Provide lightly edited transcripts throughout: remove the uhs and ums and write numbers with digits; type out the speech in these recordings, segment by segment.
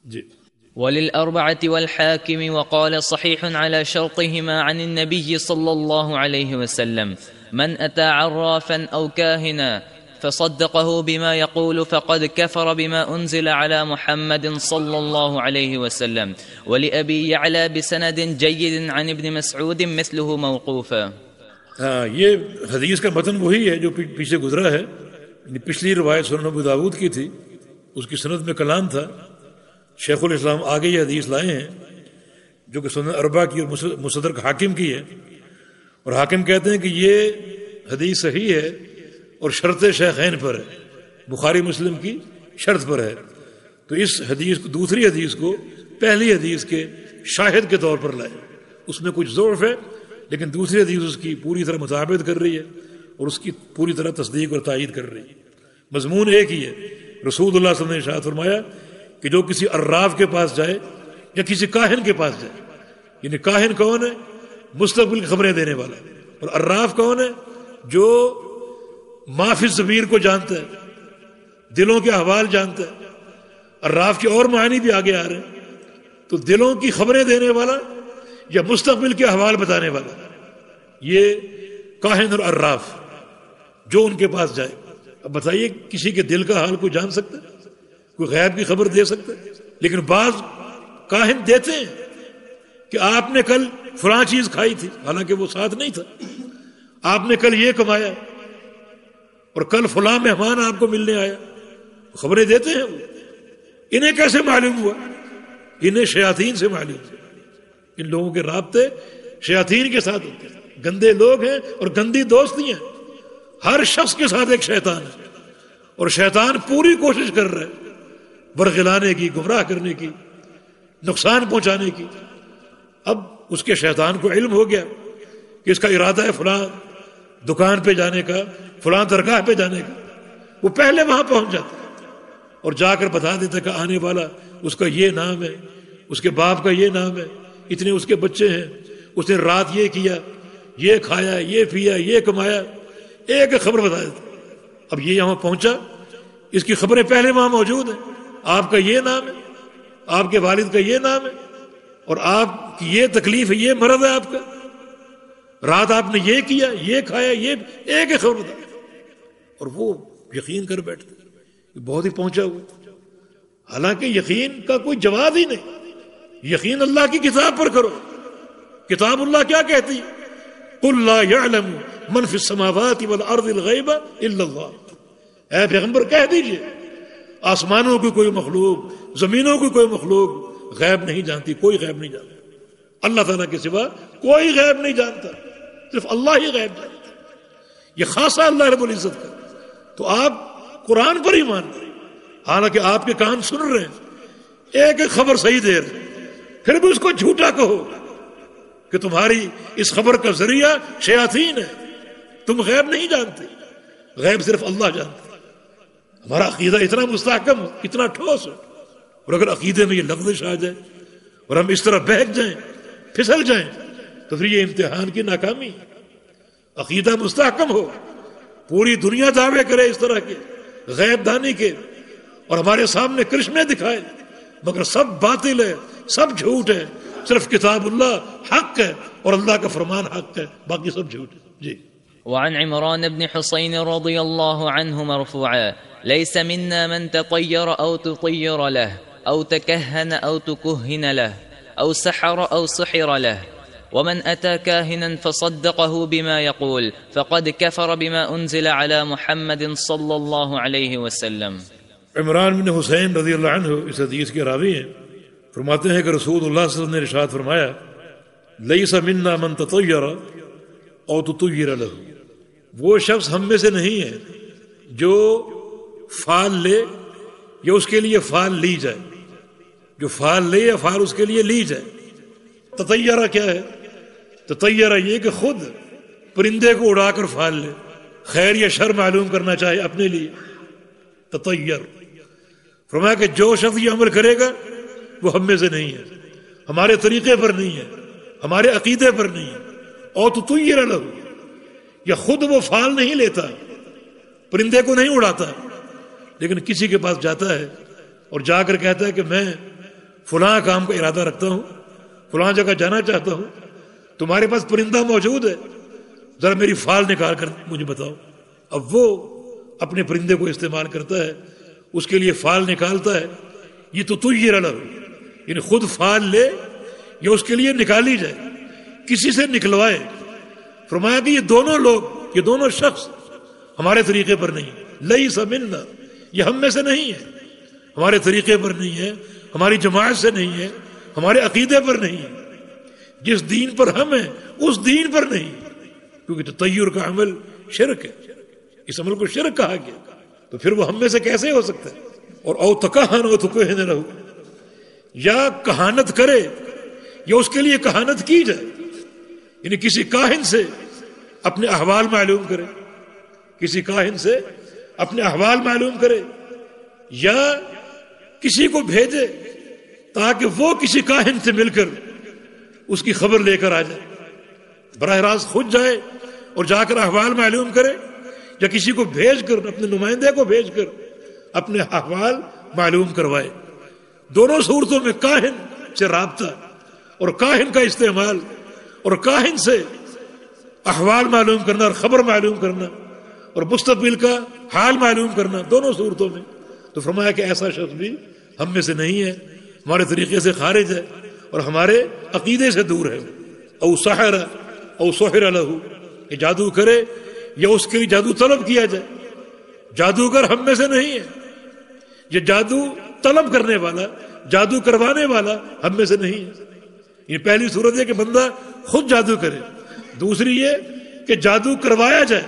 جی. وللأربعة والحاكم وقال صحيح على شرطهما عن النبي صلى الله عليه وسلم من أتى عرافا أو كاهنا فصدقه بما يقول فقد كفر بما أنزل على محمد صلى الله عليه وسلم. ولأبي يعلى بسند جيد عن ابن مسعود مثله موقوفا. یہ حدیث کا متن وہی ہے جو پیچھے گزرا ہے. پچھلی روایت سنن ابو داؤد کی تھی، اس کی سند میں کلام تھا. شیخ الاسلام آگے یہ حدیث لائے ہیں جو کہ سنن اربعہ کی اور مستدرک حاکم کی ہے، اور حاکم کہتے ہیں کہ یہ حدیث صحیح ہے اور شرط شیخین پر ہے، بخاری مسلم کی شرط پر ہے. تو اس حدیث کو، دوسری حدیث کو پہلی حدیث کے شاہد کے طور پر لائے. اس میں کچھ ضعف ہے لیکن دوسری حدیث اس کی پوری طرح مطابقت کر رہی ہے اور اس کی پوری طرح تصدیق اور تائید کر رہی ہے. مضمون ایک ہی ہے. رسول اللہ صلی اللہ علیہ وسلم نے ارشاد فرمایا کہ جو کسی عراف کے پاس جائے یا کسی کاہن کے پاس جائے، یعنی کاہن کون ہے؟ مستقبل کی خبریں دینے والا. اور عراف کون ہے؟ جو ما فی الضمیر کو جانتا ہے، دلوں کے احوال جانتا ہے. عراف کے اور معنی بھی آگے آ رہے ہیں. تو دلوں کی خبریں دینے والا یا مستقبل کے احوال بتانے والا، یہ کاہن اور عراف جو ان کے پاس جائے. اب بتائیے کسی کے دل کا حال کوئی جان سکتا ہے؟ کوئی غیب کی خبر دے سکتا ہے؟ لیکن بعض کاہن دیتے ہیں کہ آپ نے کل فلاں چیز کھائی تھی، حالانکہ وہ ساتھ نہیں تھا. آپ نے کل یہ کمایا اور کل فلاں مہمان آپ کو ملنے آیا. خبریں دیتے ہیں وہ. انہیں کیسے معلوم ہوا؟ انہیں شیاطین سے معلوم ہوا. ان لوگوں کے رابطے شیاطین کے ساتھ ہوتے ہیں. گندے لوگ ہیں اور گندی دوستی ہیں. ہر شخص کے ساتھ ایک شیطان ہے اور شیطان پوری کوشش کر رہا ہے برگلانے کی، گمراہ کرنے کی، نقصان پہنچانے کی. اب اس کے شیطان کو علم ہو گیا کہ اس کا ارادہ ہے فلاں دکان پہ جانے کا، فلاں درگاہ پہ جانے کا. وہ پہلے وہاں پہنچ جاتا اور جا کر بتا دیتا کہ آنے والا اس کا یہ نام ہے، اس کے باپ کا یہ نام ہے، اتنے اس کے بچے ہیں، اس نے رات یہ کیا، یہ کھایا، یہ پیا، یہ کمایا. ایک خبر بتا دیتا. اب یہ یہاں پہنچا، اس کی خبریں پہلے وہاں موجود ہیں. آپ کا یہ نام ہے، آپ کے والد کا یہ نام ہے، اور آپ کی یہ تکلیف ہے، یہ مرض ہے آپ کا، رات آپ نے یہ کیا، یہ کھایا، یہ ایک خبر بتا. اور وہ یقین کر بیٹھتے بہت ہی پہنچا ہوا. حالانکہ یقین کا کوئی جواز ہی نہیں. یقین اللہ کی کتاب پر کرو. کتاب اللہ کیا کہتی ہے؟ قل لا يعلم من في السماوات والارض الغیب الا اللہ. اے پیغمبر کہہ دیجئے آسمانوں کی کوئی مخلوق، زمینوں کی کوئی مخلوق غیب نہیں جانتی. کوئی غیب نہیں جانتا. اللہ تعالیٰ کے سوا کوئی غیب نہیں جانتا، صرف اللہ ہی غیب جانتا. یہ خاصہ اللہ رب العزت کا. تو آپ قرآن پر ہی مان رہے ہیں، حالانکہ آپ کے کان سن رہے ہیں، ایک ایک خبر صحیح دے رہے ہیں، پھر بھی اس کو جھوٹا کہو کہ تمہاری اس خبر کا ذریعہ شیاطین ہے، تم غیب نہیں جانتے. غیب صرف اللہ جانتا. ہمارا عقیدہ اتنا مستحکم ہو، اتنا ٹھوس ہو، اور اگر عقیدے میں یہ لغزش آ جائے اور ہم اس طرح بہک جائیں، پھسل جائیں، تو پھر یہ امتحان کی ناکامی. عقیدہ مستحکم ہو، پوری دنیا دعوے کرے اس طرح کے غیب دانی کے اور ہمارے سامنے کرشمے دکھائے، مگر سب باطل ہے، سب جھوٹ ہے. صرف کتاب اللہ حق ہے اور اللہ کا فرمان حق ہے، باقی سب جھوٹ ہے. جی. وعن عمران بن حسين رضي الله عنه مرفوعا ليس منا من تطير أو تطير له أو تكهن أو تكهن له أو سحر أو سحر له ومن أتى كاهنا فصدقه بما يقول فقد كفر بما أنزل على محمد صلى الله عليه وسلم. عمران بن حسین رضی اللہ عنہ اس حدیث کے راوی ہیں. فرماتے ہیں کہ رسول اللہ صلی اللہ علیہ وسلم نے ارشاد فرمایا لیس منا من تطیر او تطیر له. وہ شخص ہم میں سے نہیں ہے جو فال لے یا اس کے لیے فال لی جائے، جو فال لے یا فال اس کے لیے لی جائے. تطیرہ کیا ہے؟ تطیرہ یہ کہ خود پرندے کو اڑا کر فال لے، خیر یا شر معلوم کرنا چاہے اپنے لیے. تطیر. فرمایا کہ جو شخص یہ عمل کرے گا وہ ہم میں سے نہیں ہے، ہمارے طریقے پر نہیں ہے، ہمارے عقیدے پر نہیں ہے. اور تطیر له، یا خود وہ فال نہیں لیتا، پرندے کو نہیں اڑاتا، لیکن کسی کے پاس جاتا ہے اور جا کر کہتا ہے کہ میں فلاں کام کا ارادہ رکھتا ہوں، فلاں جگہ جانا چاہتا ہوں، تمہارے پاس پرندہ موجود ہے، ذرا میری فال نکال کر مجھے بتاؤ۔ اب وہ اپنے پرندے کو استعمال کرتا ہے، اس کے لیے فال نکالتا ہے، یہ تو طیر لہ، یعنی خود فال لے یا اس کے لیے نکالی جائے، کسی سے نکلوائے۔ فرمایا کہ یہ دونوں لوگ، یہ دونوں شخص ہمارے طریقے پر نہیں، لیس منا، یہ ہم میں سے نہیں ہے، ہمارے طریقے پر نہیں ہے، ہماری جماعت سے نہیں ہے، ہمارے عقیدے پر نہیں ہے، جس دین پر ہم ہیں اس دین پر نہیں، کیونکہ تطیر کا عمل شرک ہے، اس عمل کو شرک کہا گیا، تو پھر وہ ہم میں سے کیسے ہو سکتا ہے؟ اور او تکہن او تکہن لہ، یا کہانت کرے یا اس کے لیے کہانت کی جائے، یعنی کسی کاہن سے اپنے احوال معلوم کرے، کسی کاہن سے اپنے احوال معلوم کرے، یا کسی کو بھیجے تاکہ وہ کسی کاہن سے مل کر اس کی خبر لے کر آ جائے، براہ راست خود جائے اور جا کر احوال معلوم کرے، یا کسی کو بھیج کر، اپنے نمائندے کو بھیج کر اپنے احوال معلوم کروائے۔ دونوں صورتوں میں کاہن سے رابطہ اور کاہن کا استعمال اور کاہن سے احوال معلوم کرنا اور خبر معلوم کرنا اور مستقبل کا حال معلوم کرنا، دونوں صورتوں میں۔ تو فرمایا کہ ایسا شخص بھی ہم میں سے نہیں ہے، ہمارے طریقے سے خارج ہے اور ہمارے عقیدے سے دور ہے۔ او سحر او سحر لہ، کہ جادو کرے یا اس کے لیے جادو طلب کیا جائے، جادوگر ہم میں سے نہیں ہے، یہ جادو طلب کرنے والا، جادو کروانے والا ہم میں سے نہیں ہے۔ یہ پہلی صورت ہے کہ بندہ خود جادو کرے، دوسری یہ کہ جادو کروایا جائے،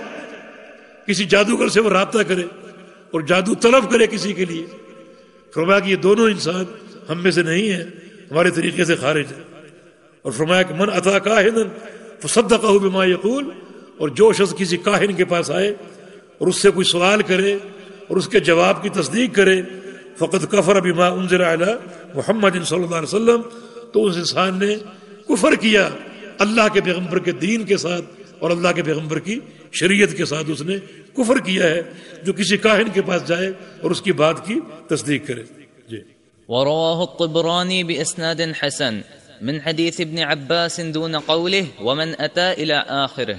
کسی جادوگر سے وہ رابطہ کرے اور جادو طلب کرے کسی کے لیے۔ فرمایا کہ یہ دونوں انسان ہم میں سے نہیں ہیں، ہمارے طریقے سے خارج ہے۔ اور فرمایا کہ من اتی کاہنا فصدقہ بما یقول، اور جو شخص کسی کاہن کے پاس آئے اور اس سے کوئی سوال کرے اور اس کے جواب کی تصدیق کرے، فقد کفر بما انزل علی محمد صلی اللہ علیہ وسلم، تو اس انسان نے کفر کیا اللہ کے پیغمبر کے دین کے ساتھ اور اللہ کے پیغمبر کی شریعت کے ساتھ، اس نے کفر کیا ہے جو کسی کاہن کے پاس جائے اور اس کی بات کی تصدیق کرے۔ جی۔ ورواه الطبراني بإسناد حسن من حديث ابن عباس دون قوله ومن أتى إلى آخره۔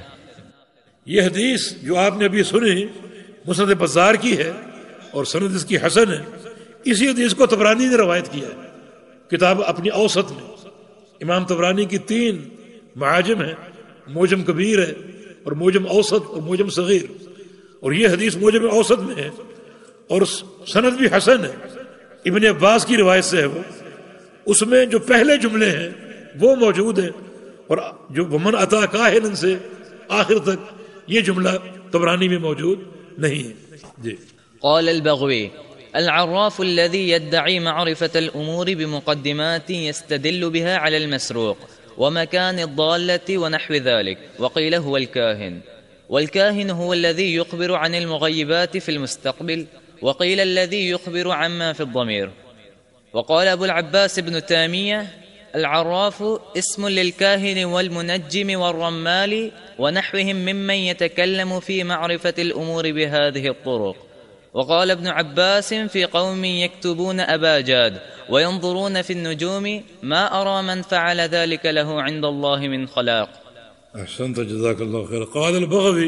یہ حدیث جو آپ نے ابھی سنی مسند بزار کی ہے اور سند اس کی حسن ہے، اسی حدیث کو طبرانی نے روایت کیا ہے کتاب اپنی اوسط میں۔ امام طبرانی کی 3 معاجم ہیں، موجم کبیر ہے اور موجم اوسط اور موجم صغیر، اور یہ حدیث موجم اوسط میں ہے اور سند بھی حسن ہے، ابن عباس کی روایت سے ہے وہ، اس میں جو پہلے جملے ہیں وہ موجود ہیں، اور جو ومن اتی کاہنا سے آخر تک یہ جملہ طبرانی میں موجود نہیں ہے۔ جی۔ قال البغوي العراف الذي يدعي معرفة الأمور بمقدمات يستدل بها على المسروق ومكان الضالة ونحو ذلك، وقيل هو الكاهن، والكاهن هو الذي يخبر عن المغيبات في المستقبل، وقيل الذي يخبر عما في الضمير. وقال أبو العباس ابن تيمية العراف اسم للكاهن والمنجم والرمال ونحوهم ممن يتكلم في معرفة الأمور بهذه الطرق. وقال ابن عباس في قوم يكتبون أباجاد وينظرون في النجوم ما أرى من فعل ذلك له عند الله من خلاق. احسنت جزاک اللہ خیر۔ قال البغوی،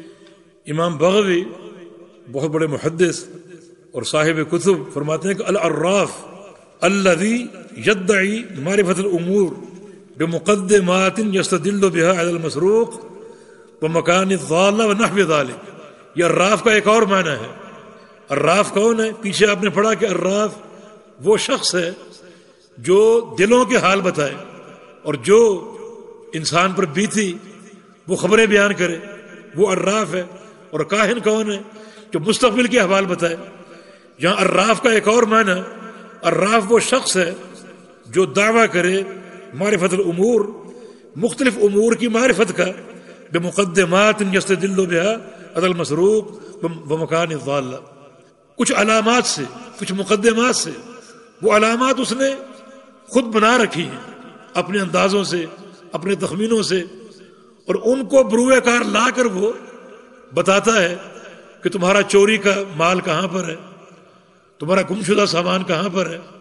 امام بغوی بہت بڑے محدث اور صاحب کتب فرماتے ہیں کہ العراف الذي يدعي معرفة الأمور بمقدمات يستدل بها على المسروق ومكان الضالة ونحو ذلك۔ یہ عراف کا ایک اور معنی ہے۔ عراف کون ہے؟ پیچھے آپ نے پڑھا کہ عراف وہ شخص ہے جو دلوں کے حال بتائے اور جو انسان پر بیتی وہ خبریں بیان کرے، وہ عراف ہے۔ اور کاہن کون ہے؟ جو مستقبل کے احوال بتائے۔ یہاں عراف کا ایک اور معنی، عراف وہ شخص ہے جو دعویٰ کرے معرفت الامور، مختلف امور کی معرفت کا، بمقدمات یستدل بها علی المسروق ومکان الضالہ، کچھ علامات سے، کچھ مقدمات سے۔ وہ علامات اس نے خود بنا رکھی ہیں اپنے اندازوں سے، اپنے تخمینوں سے، اور ان کو بروئے کار لا کر وہ بتاتا ہے کہ تمہارا چوری کا مال کہاں پر ہے، تمہارا گمشدہ سامان کہاں پر ہے،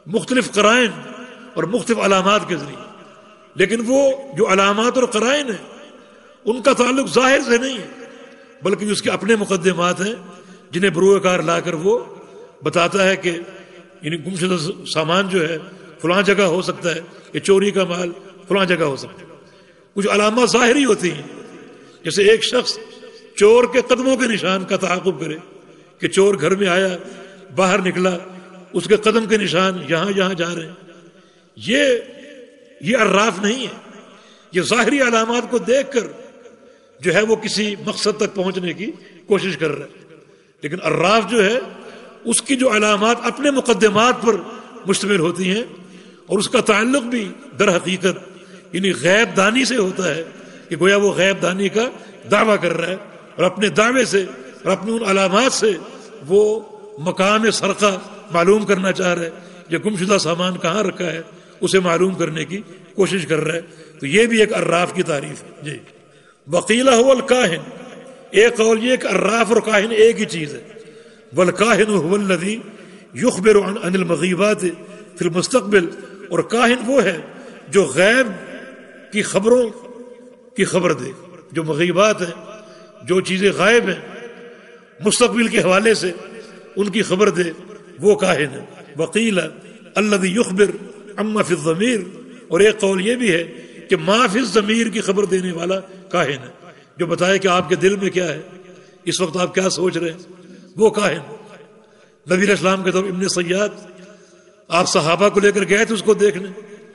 مختلف قرائن اور مختلف علامات کے ذریعے، لیکن وہ جو علامات اور قرائن ہیں ان کا تعلق ظاہر سے نہیں ہے، بلکہ اس کے اپنے مقدمات ہیں جنہیں بروئے کار لا کر وہ بتاتا ہے کہ یعنی گمشدہ سامان جو ہے فلاں جگہ ہو سکتا ہے، یہ چوری کا مال فلاں جگہ ہو سکتا ہے۔ کچھ علامات ظاہری ہوتی ہیں، جیسے ایک شخص چور کے قدموں کے نشان کا تعاقب کرے کہ چور گھر میں آیا باہر نکلا، اس کے قدم کے نشان یہاں یہاں جا رہے ہیں، یہ عراف نہیں ہے۔ یہ ظاہری علامات کو دیکھ کر جو ہے وہ کسی مقصد تک پہنچنے کی کوشش کر رہا ہے، لیکن عراف جو ہے اس کی جو علامات اپنے مقدمات پر مشتمل ہوتی ہیں اور اس کا تعلق بھی در حقیقت یعنی غیب دانی سے ہوتا ہے کہ گویا وہ غیب دانی کا دعویٰ کر رہا ہے اور اپنے دعوے سے اور اپنی ان علامات سے وہ مقام سرقہ معلوم کرنا چاہ رہا ہے، یا گمشدہ سامان کہاں رکھا ہے اسے معلوم کرنے کی کوشش کر رہا ہے۔ تو یہ بھی ایک عراف کی تعریف ہے جی۔ وقیلہ هو الکاہن، ایک قول یہ کہ عراف اور کاہن ایک ہی چیز ہے۔ والکاہن هو الذی یخبر عن المغیبات فی المستقبل، اور کاہن وہ ہے جو غیب کی خبروں کی خبر دے، جو مغیبات ہیں، جو چیزیں غائب ہیں مستقبل کے حوالے سے ان کی خبر دے، وہ کاہن ہے۔ وقیل الذی یخبر عما فی الضمیر، اور ایک قول یہ بھی ہے کہ ما فی الضمیر کی خبر دینے والا کاہن ہے، جو بتائے کہ آپ کے دل میں کیا ہے، اس وقت آپ کیا سوچ رہے ہیں، وہ کاہن۔ نبی علیہ السلام کے طور ابن سیاد آپ صحابہ کو لے کر گئے تھے اس کو دیکھنے،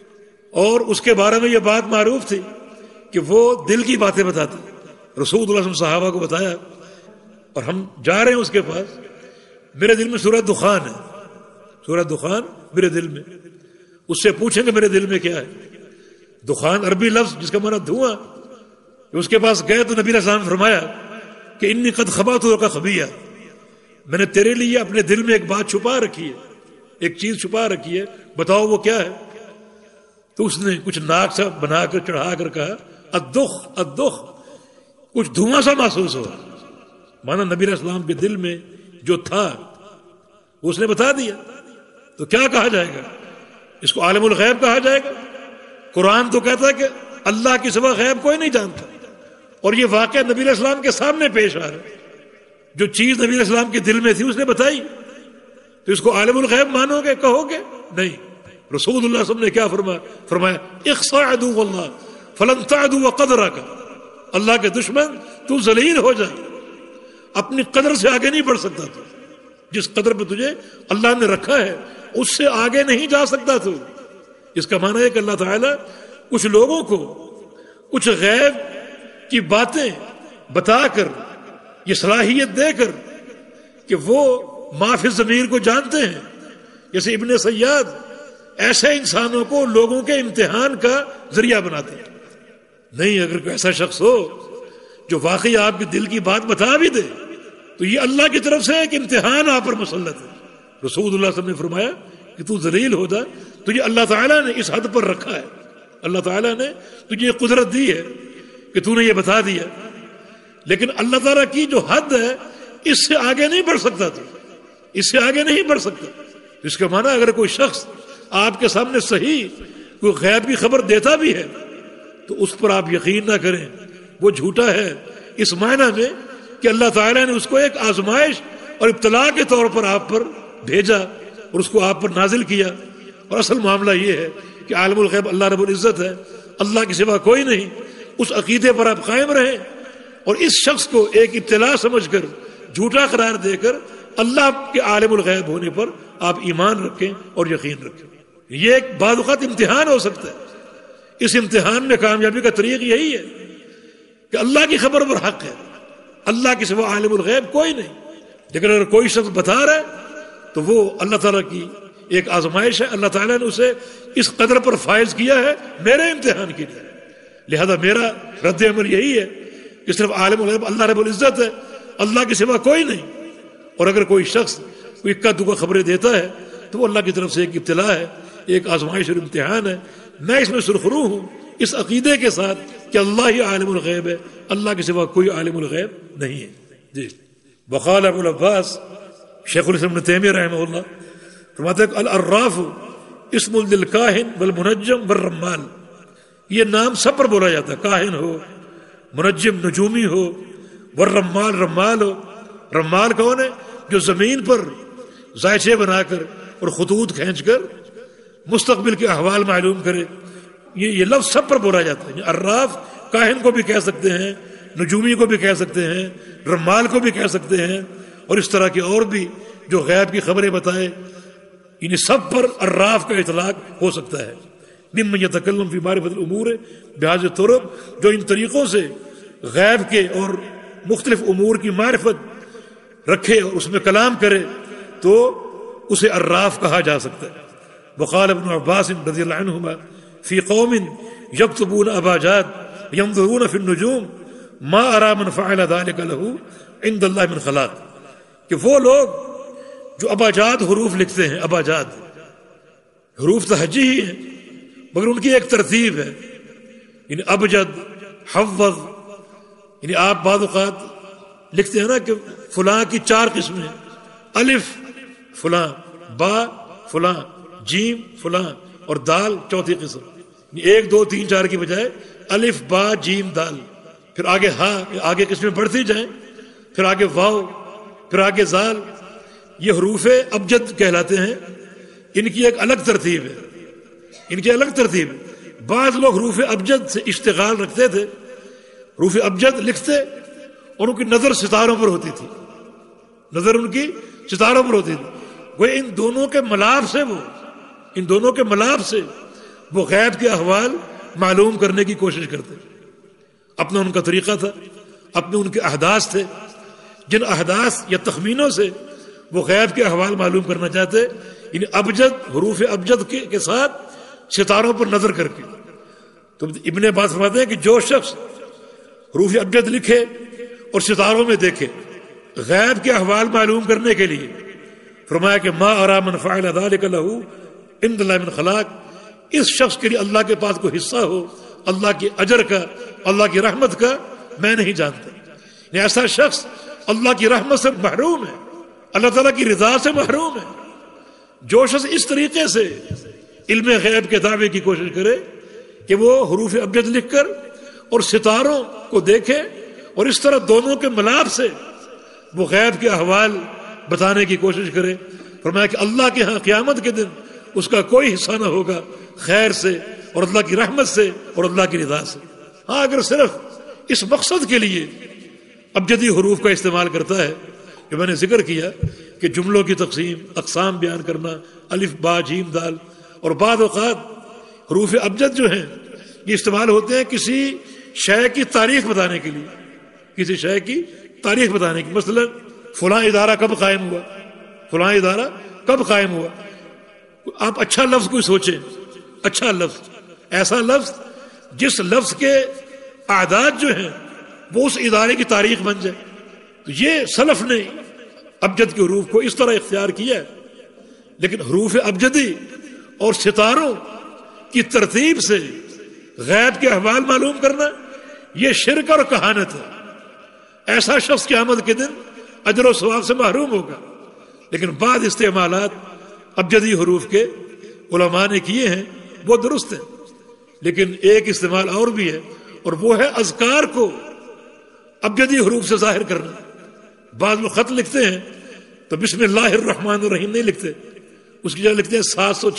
اور اس کے بارے میں یہ بات معروف تھی کہ وہ دل کی باتیں بتاتے۔ رسول اللہ صلی اللہ علیہ وسلم صحابہ کو بتایا، اور ہم جا رہے ہیں اس کے پاس، میرے دل میں سورہ دخان ہے، سورہ دخان میرے دل میں، اس سے پوچھیں کہ میرے دل میں کیا ہے۔ دخان عربی لفظ جس کا معنی دھواں، اس کے پاس گئے تو نبی علیہ السلام نے فرمایا کہ انی قد خبأت لک خبیہ، میں نے تیرے لیے اپنے دل میں ایک بات چھپا رکھی ہے، ایک چیز چھپا رکھی ہے، بتاؤ وہ کیا ہے۔ تو اس نے کچھ ناک سا بنا کر چڑھا کر کہا الدخ الدخ، کچھ دھواں سا محسوس ہو، مانا نبی علیہ السلام کے دل میں جو تھا وہ اس نے بتا دیا۔ تو کیا کہا جائے گا، اس کو عالم الغیب کہا جائے گا؟ قرآن تو کہتا ہے کہ اللہ کے سوا غیب کوئی نہیں جانتا، اور یہ واقعہ نبی علیہ السلام کے سامنے پیش آ رہا ہے، جو چیز نبی علیہ السلام کے دل میں تھی اس نے بتائی، تو اس کو عالم الغیب مانو گے، کہو گے؟ نہیں۔ رسول اللہ صلی اللہ علیہ وسلم نے کیا فرمایا اخصع عدو اللہ فلن تعدو قدرک، اللہ کے دشمن تو ذلیل ہو جا، اپنی قدر سے آگے نہیں بڑھ سکتا، تو جس قدر پہ تجھے اللہ نے رکھا ہے اس سے آگے نہیں جا سکتا تو۔ اس کا معنی ہے کہ اللہ تعالیٰ کچھ لوگوں کو کچھ غیب کی باتیں بتا کر، یہ صلاحیت دے کر کہ وہ ما فی الضمیر کو جانتے ہیں، جیسے ابن سیاد ایسے انسانوں کو لوگوں کے امتحان کا ذریعہ بناتے ہیں۔ نہیں، اگر کوئی ایسا شخص ہو جو واقعی آپ کے دل کی بات بتا بھی دے تو یہ اللہ کی طرف سے ایک امتحان آپ پر مسلط ہے۔ رسول اللہ صلی اللہ علیہ وسلم نے فرمایا کہ تو ذلیل ہو جا، تجھے اللہ تعالیٰ نے اس حد پر رکھا ہے، اللہ تعالیٰ نے تجھے یہ قدرت دی ہے کہ تو نے یہ بتا دیا، لیکن اللہ تعالیٰ کی جو حد ہے اس سے آگے نہیں بڑھ سکتا، تو اس سے آگے نہیں بڑھ سکتا۔ اس کا معنی اگر کوئی شخص آپ کے سامنے صحیح کوئی غیب کی خبر دیتا بھی ہے تو اس پر آپ یقین نہ کریں، وہ جھوٹا ہے، اس معنی میں کہ اللہ تعالیٰ نے اس کو ایک آزمائش اور ابتلاء کے طور پر آپ پر بھیجا اور اس کو آپ پر نازل کیا، اور اصل معاملہ یہ ہے کہ عالم الغیب اللہ رب العزت ہے، اللہ کے سوا کوئی نہیں۔ اس عقیدے پر آپ قائم رہیں اور اس شخص کو ایک ابتلاء سمجھ کر جھوٹا قرار دے کر اللہ کے عالم الغیب ہونے پر آپ ایمان رکھیں اور یقین رکھیں۔ یہ ایک بعض اوقات امتحان ہو سکتا ہے، اس امتحان میں کامیابی کا طریق یہی ہے کہ اللہ کی خبر پر حق ہے، اللہ کے سوا عالم الغیب کوئی نہیں، لیکن اگر کوئی شخص بتا رہا ہے تو وہ اللہ تعالیٰ کی ایک آزمائش ہے، اللہ تعالیٰ نے اسے اس قدر پر فائز کیا ہے میرے امتحان کے لیے، لہذا میرا رد عمل یہی ہے کہ صرف عالم الغیب اللہ رب العزت ہے، اللہ کے سوا کوئی نہیں۔ اور اگر کوئی شخص کوئی اکا دکا خبریں دیتا ہے تو وہ اللہ کی طرف سے ایک ابتلاء ہے، ایک آزمائش اور امتحان ہے۔ میں اس میں سرخرو ہوں اس عقیدے کے ساتھ کہ اللہ ہی عالم الغیب ہے، اللہ کے سوا کوئی عالم الغیب نہیں ہے۔ جی وقال ابو العباس، شیخ الاسلام ابن تیمیہ رحمہ اللہ فرماتے ہیں العراف اسم للکاہن والمنجم والرمال، یہ نام سب پر بولا جاتا ہے، کاہن ہو، منجم نجومی ہو، والرمال رمال ہو۔ رمال کون ہے؟ جو زمین پر ذائچے بنا کر اور خطوط کھینچ کر مستقبل کے احوال معلوم کرے، یہ لفظ سب پر بولا جاتا ہے۔ عراف کاہن کو بھی کہہ سکتے ہیں، نجومی کو بھی کہہ سکتے ہیں، رمال کو بھی کہہ سکتے ہیں، اور اس طرح کے اور بھی جو غیب کی خبریں بتائے، انہیں سب پر عراف کا اطلاق ہو سکتا ہے۔ ممن یتکلم فی معرفت الامور بہذ الطرق، جو ان طریقوں سے غیب کے اور مختلف امور کی معرفت رکھے اور اس میں کلام کرے تو اسے عراف کہا جا سکتا ہے۔ وقال ابن عباس رضی اللہ عنہما فی قوم یکتبون اباجاد ینظرون فی النجوم ما ارى من فعل ذلك له عند اللہ من خلاق، کہ وہ لوگ جو اباجاد حروف لکھتے ہیں، اباجاد حروف تہجی ہی ہیں مگر ان کی ایک ترتیب ہے، یعنی ابجد، حوض، یعنی آپ بعض اوقات لکھتے ہیں نا کہ فلاں کی 4 قسمیں، الف فلاں، با فلاں، جیم فلاں، اور دال چوتھی قسم، 1 2 3 4 کی بجائے الف با جیم دال، پھر آگے ہا، آگے قسمیں بڑھتی جائیں، پھر آگے واو، پھر آگے زال، یہ حروف ابجد کہلاتے ہیں۔ ان کی ایک الگ ترتیب ہے، ان کی الگ ترتیب ہے۔ بعض لوگ حروف ابجد سے اشتغال رکھتے تھے، حروف ابجد لکھتے اور ان کی نظر ستاروں پر ہوتی تھی، نظر ان کی ستاروں پر ہوتی تھی۔ وہ ان دونوں کے ملاپ سے وہ غیب کے احوال معلوم کرنے کی کوشش کرتے، اپنا ان کا طریقہ تھا، اپنے ان کے احداث تھے، جن احداث یا تخمینوں سے وہ غیب کے احوال معلوم کرنا چاہتے، یعنی ابجد، حروف ابجد کے ساتھ ستاروں پر نظر کر کے۔ تو ابن عباس فرماتے ہیں کہ جو شخص حروف ابجد لکھے اور ستاروں میں دیکھے غیب کے احوال معلوم کرنے کے لیے، فرمایا کہ ما ارى من فعل ذلك له عند اللہ من خلاق، اس شخص کے لیے اللہ کے پاس کوئی حصہ ہو اللہ کے اجر کا، اللہ کی رحمت کا، میں نہیں جانتا۔ یعنی ایسا شخص اللہ کی رحمت سے محروم ہے، اللہ تعالیٰ کی رضا سے محروم ہے۔ جو شخص اس طریقے سے علم غیب کے دعوے کی کوشش کرے کہ وہ حروف ابجد لکھ کر اور ستاروں کو دیکھے اور اس طرح دونوں کے ملاپ سے وہ غیب کے احوال بتانے کی کوشش کرے، فرمایا کہ اللہ کے ہاں قیامت کے دن اس کا کوئی حصہ نہ ہوگا خیر سے اور اللہ کی رحمت سے اور اللہ کی رضا سے۔ ہاں اگر صرف اس مقصد کے لیے ابجدی حروف کا استعمال کرتا ہے، جو میں نے ذکر کیا کہ جملوں کی تقسیم، اقسام بیان کرنا، الف با جیم دال، اور بعض اوقات حروف ابجد جو ہیں یہ استعمال ہوتے ہیں کسی شے کی تاریخ بتانے کے لیے، کسی شے کی تاریخ بتانے کی، مثلا فلاں ادارہ کب قائم ہوا، فلاں ادارہ کب قائم ہوا۔ آپ اچھا لفظ کوئی سوچیں، اچھا لفظ، ایسا لفظ جس لفظ کے اعداد جو ہیں وہ اس ادارے کی تاریخ بن جائے۔ تو یہ سلف نے ابجد کے حروف کو اس طرح اختیار کیا ہے، لیکن حروف ابجدی اور ستاروں کی ترتیب سے غیب کے احوال معلوم کرنا یہ شرک اور کہانت ہے۔ ایسا شخص قیامت کے دن اجر و ثواب سے محروم ہوگا۔ لیکن بعض استعمالات ابجدی حروف کے علماء نے کیے ہیں وہ درست ہیں، لیکن ایک استعمال اور بھی ہے، اور وہ ہے اذکار کو ابجدی حروف سے ظاہر کرنا۔ بعض لوگ خط لکھتے ہیں تو بسم اللہ الرحمن الرحیم نہیں لکھتے، اس کی جگہ لکھتے ہیں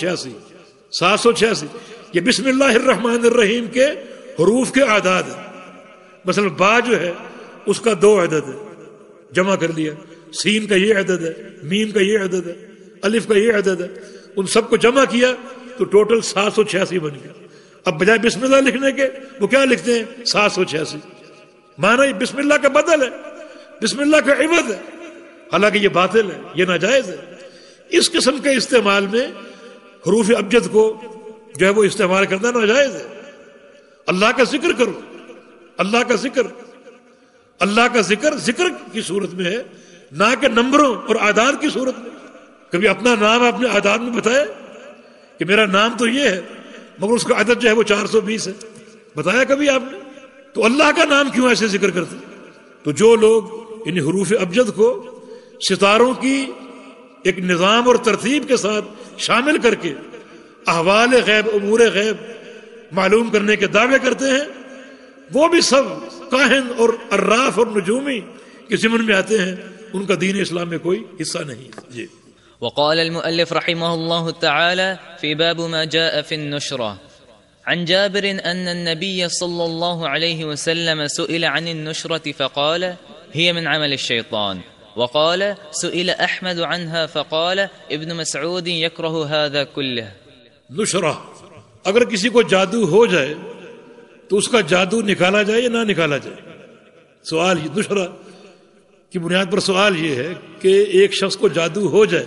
786۔ یہ بسم اللہ الرحمن الرحیم کے حروف کے اعداد ہیں۔ مثلا با جو ہے اس کا 2 عدد ہے، جمع کر لیا، سین کا یہ عدد ہے، میم کا یہ عدد ہے، الف کا یہ عدد ہے، ان سب کو جمع کیا تو ٹوٹل 786 بن گیا۔ اب بجائے بسم اللہ لکھنے کے وہ کیا لکھتے ہیں 786، معنی بسم اللہ کا بدل ہے، بسم اللہ کا عوض ہے، حالانکہ یہ باطل ہے، یہ ناجائز ہے۔ اس قسم کے استعمال میں حروف ابجد کو جو ہے وہ استعمال کرنا ناجائز ہے۔ اللہ کا ذکر کرو، اللہ کا ذکر، اللہ کا ذکر ذکر کی صورت میں ہے، نہ کہ نمبروں اور اعداد کی صورت میں۔ کبھی اپنا نام اپنے اعداد میں بتایا کہ میرا نام تو یہ ہے مگر اس کا عدد جو ہے وہ 420 ہے، بتایا کبھی آپ نے؟ تو اللہ کا نام کیوں ایسے ذکر کرتے؟ تو جو لوگ ان حروف ابجد کو ستاروں کی ایک نظام اور ترتیب کے ساتھ شامل کر کے احوال غیب، امور غیب معلوم کرنے کے دعوے کرتے ہیں، وہ بھی سب کاہن اور عراف اور نجومی کے ضمن میں آتے ہیں، ان کا دین اسلام میں کوئی حصہ نہیں۔ جی۔ وقال المؤلف رحمه الله تعالى في باب ما جاء في النشرة عن جابر أن النبي صلى الله عليه وسلم سئل عن النشرة فقال هي من عمل الشيطان، وقال سئل أحمد عنها فقال ابن مسعود يكره هذا كله۔ نشرہ، اگر کسی کو جادو ہو جائے تو اس کا جادو نکالا جائے یا نہ نکالا جائے؟ سوال یہ نشرہ کی بنیاد پر سوال یہ ہے کہ ایک شخص کو جادو ہو جائے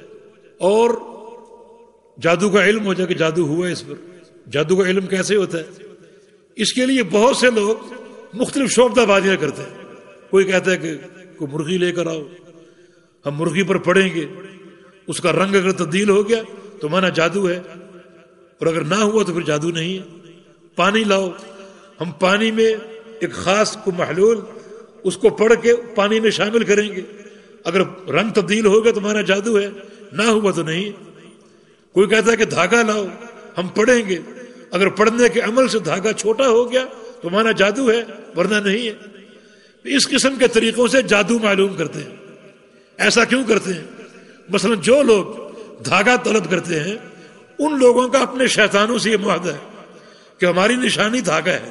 اور جادو کا علم ہو جائے کہ جادو ہوا ہے اس پر، جادو کا علم کیسے ہوتا ہے؟ اس کے لیے بہت سے لوگ مختلف شعبدہ بازیاں کرتے ہیں۔ کوئی کہتا ہے کہ کوئی مرغی لے کر آؤ، ہم مرغی پر پڑیں گے، اس کا رنگ اگر تبدیل ہو گیا تو مانا جادو ہے، اور اگر نہ ہوا تو پھر جادو نہیں ہے۔ پانی لاؤ، ہم پانی میں ایک خاص کو محلول اس کو پڑھ کے پانی میں شامل کریں گے، اگر رنگ تبدیل ہو گیا تو مانا جادو ہے، نہ ہوا تو نہیں۔ کوئی کہتا ہے کہ دھاگا لاؤ، ہم پڑھیں گے، اگر پڑھنے کے عمل سے دھاگا چھوٹا ہو گیا تو مانا جادو ہے، ورنہ نہیں ہے۔ اس قسم کے طریقوں سے جادو معلوم کرتے ہیں۔ ایسا کیوں کرتے ہیں؟ مثلا جو لوگ دھاگا طلب کرتے ہیں ان لوگوں کا اپنے شیطانوں سے یہ معاہدہ ہے کہ ہماری نشانی دھاگا ہے،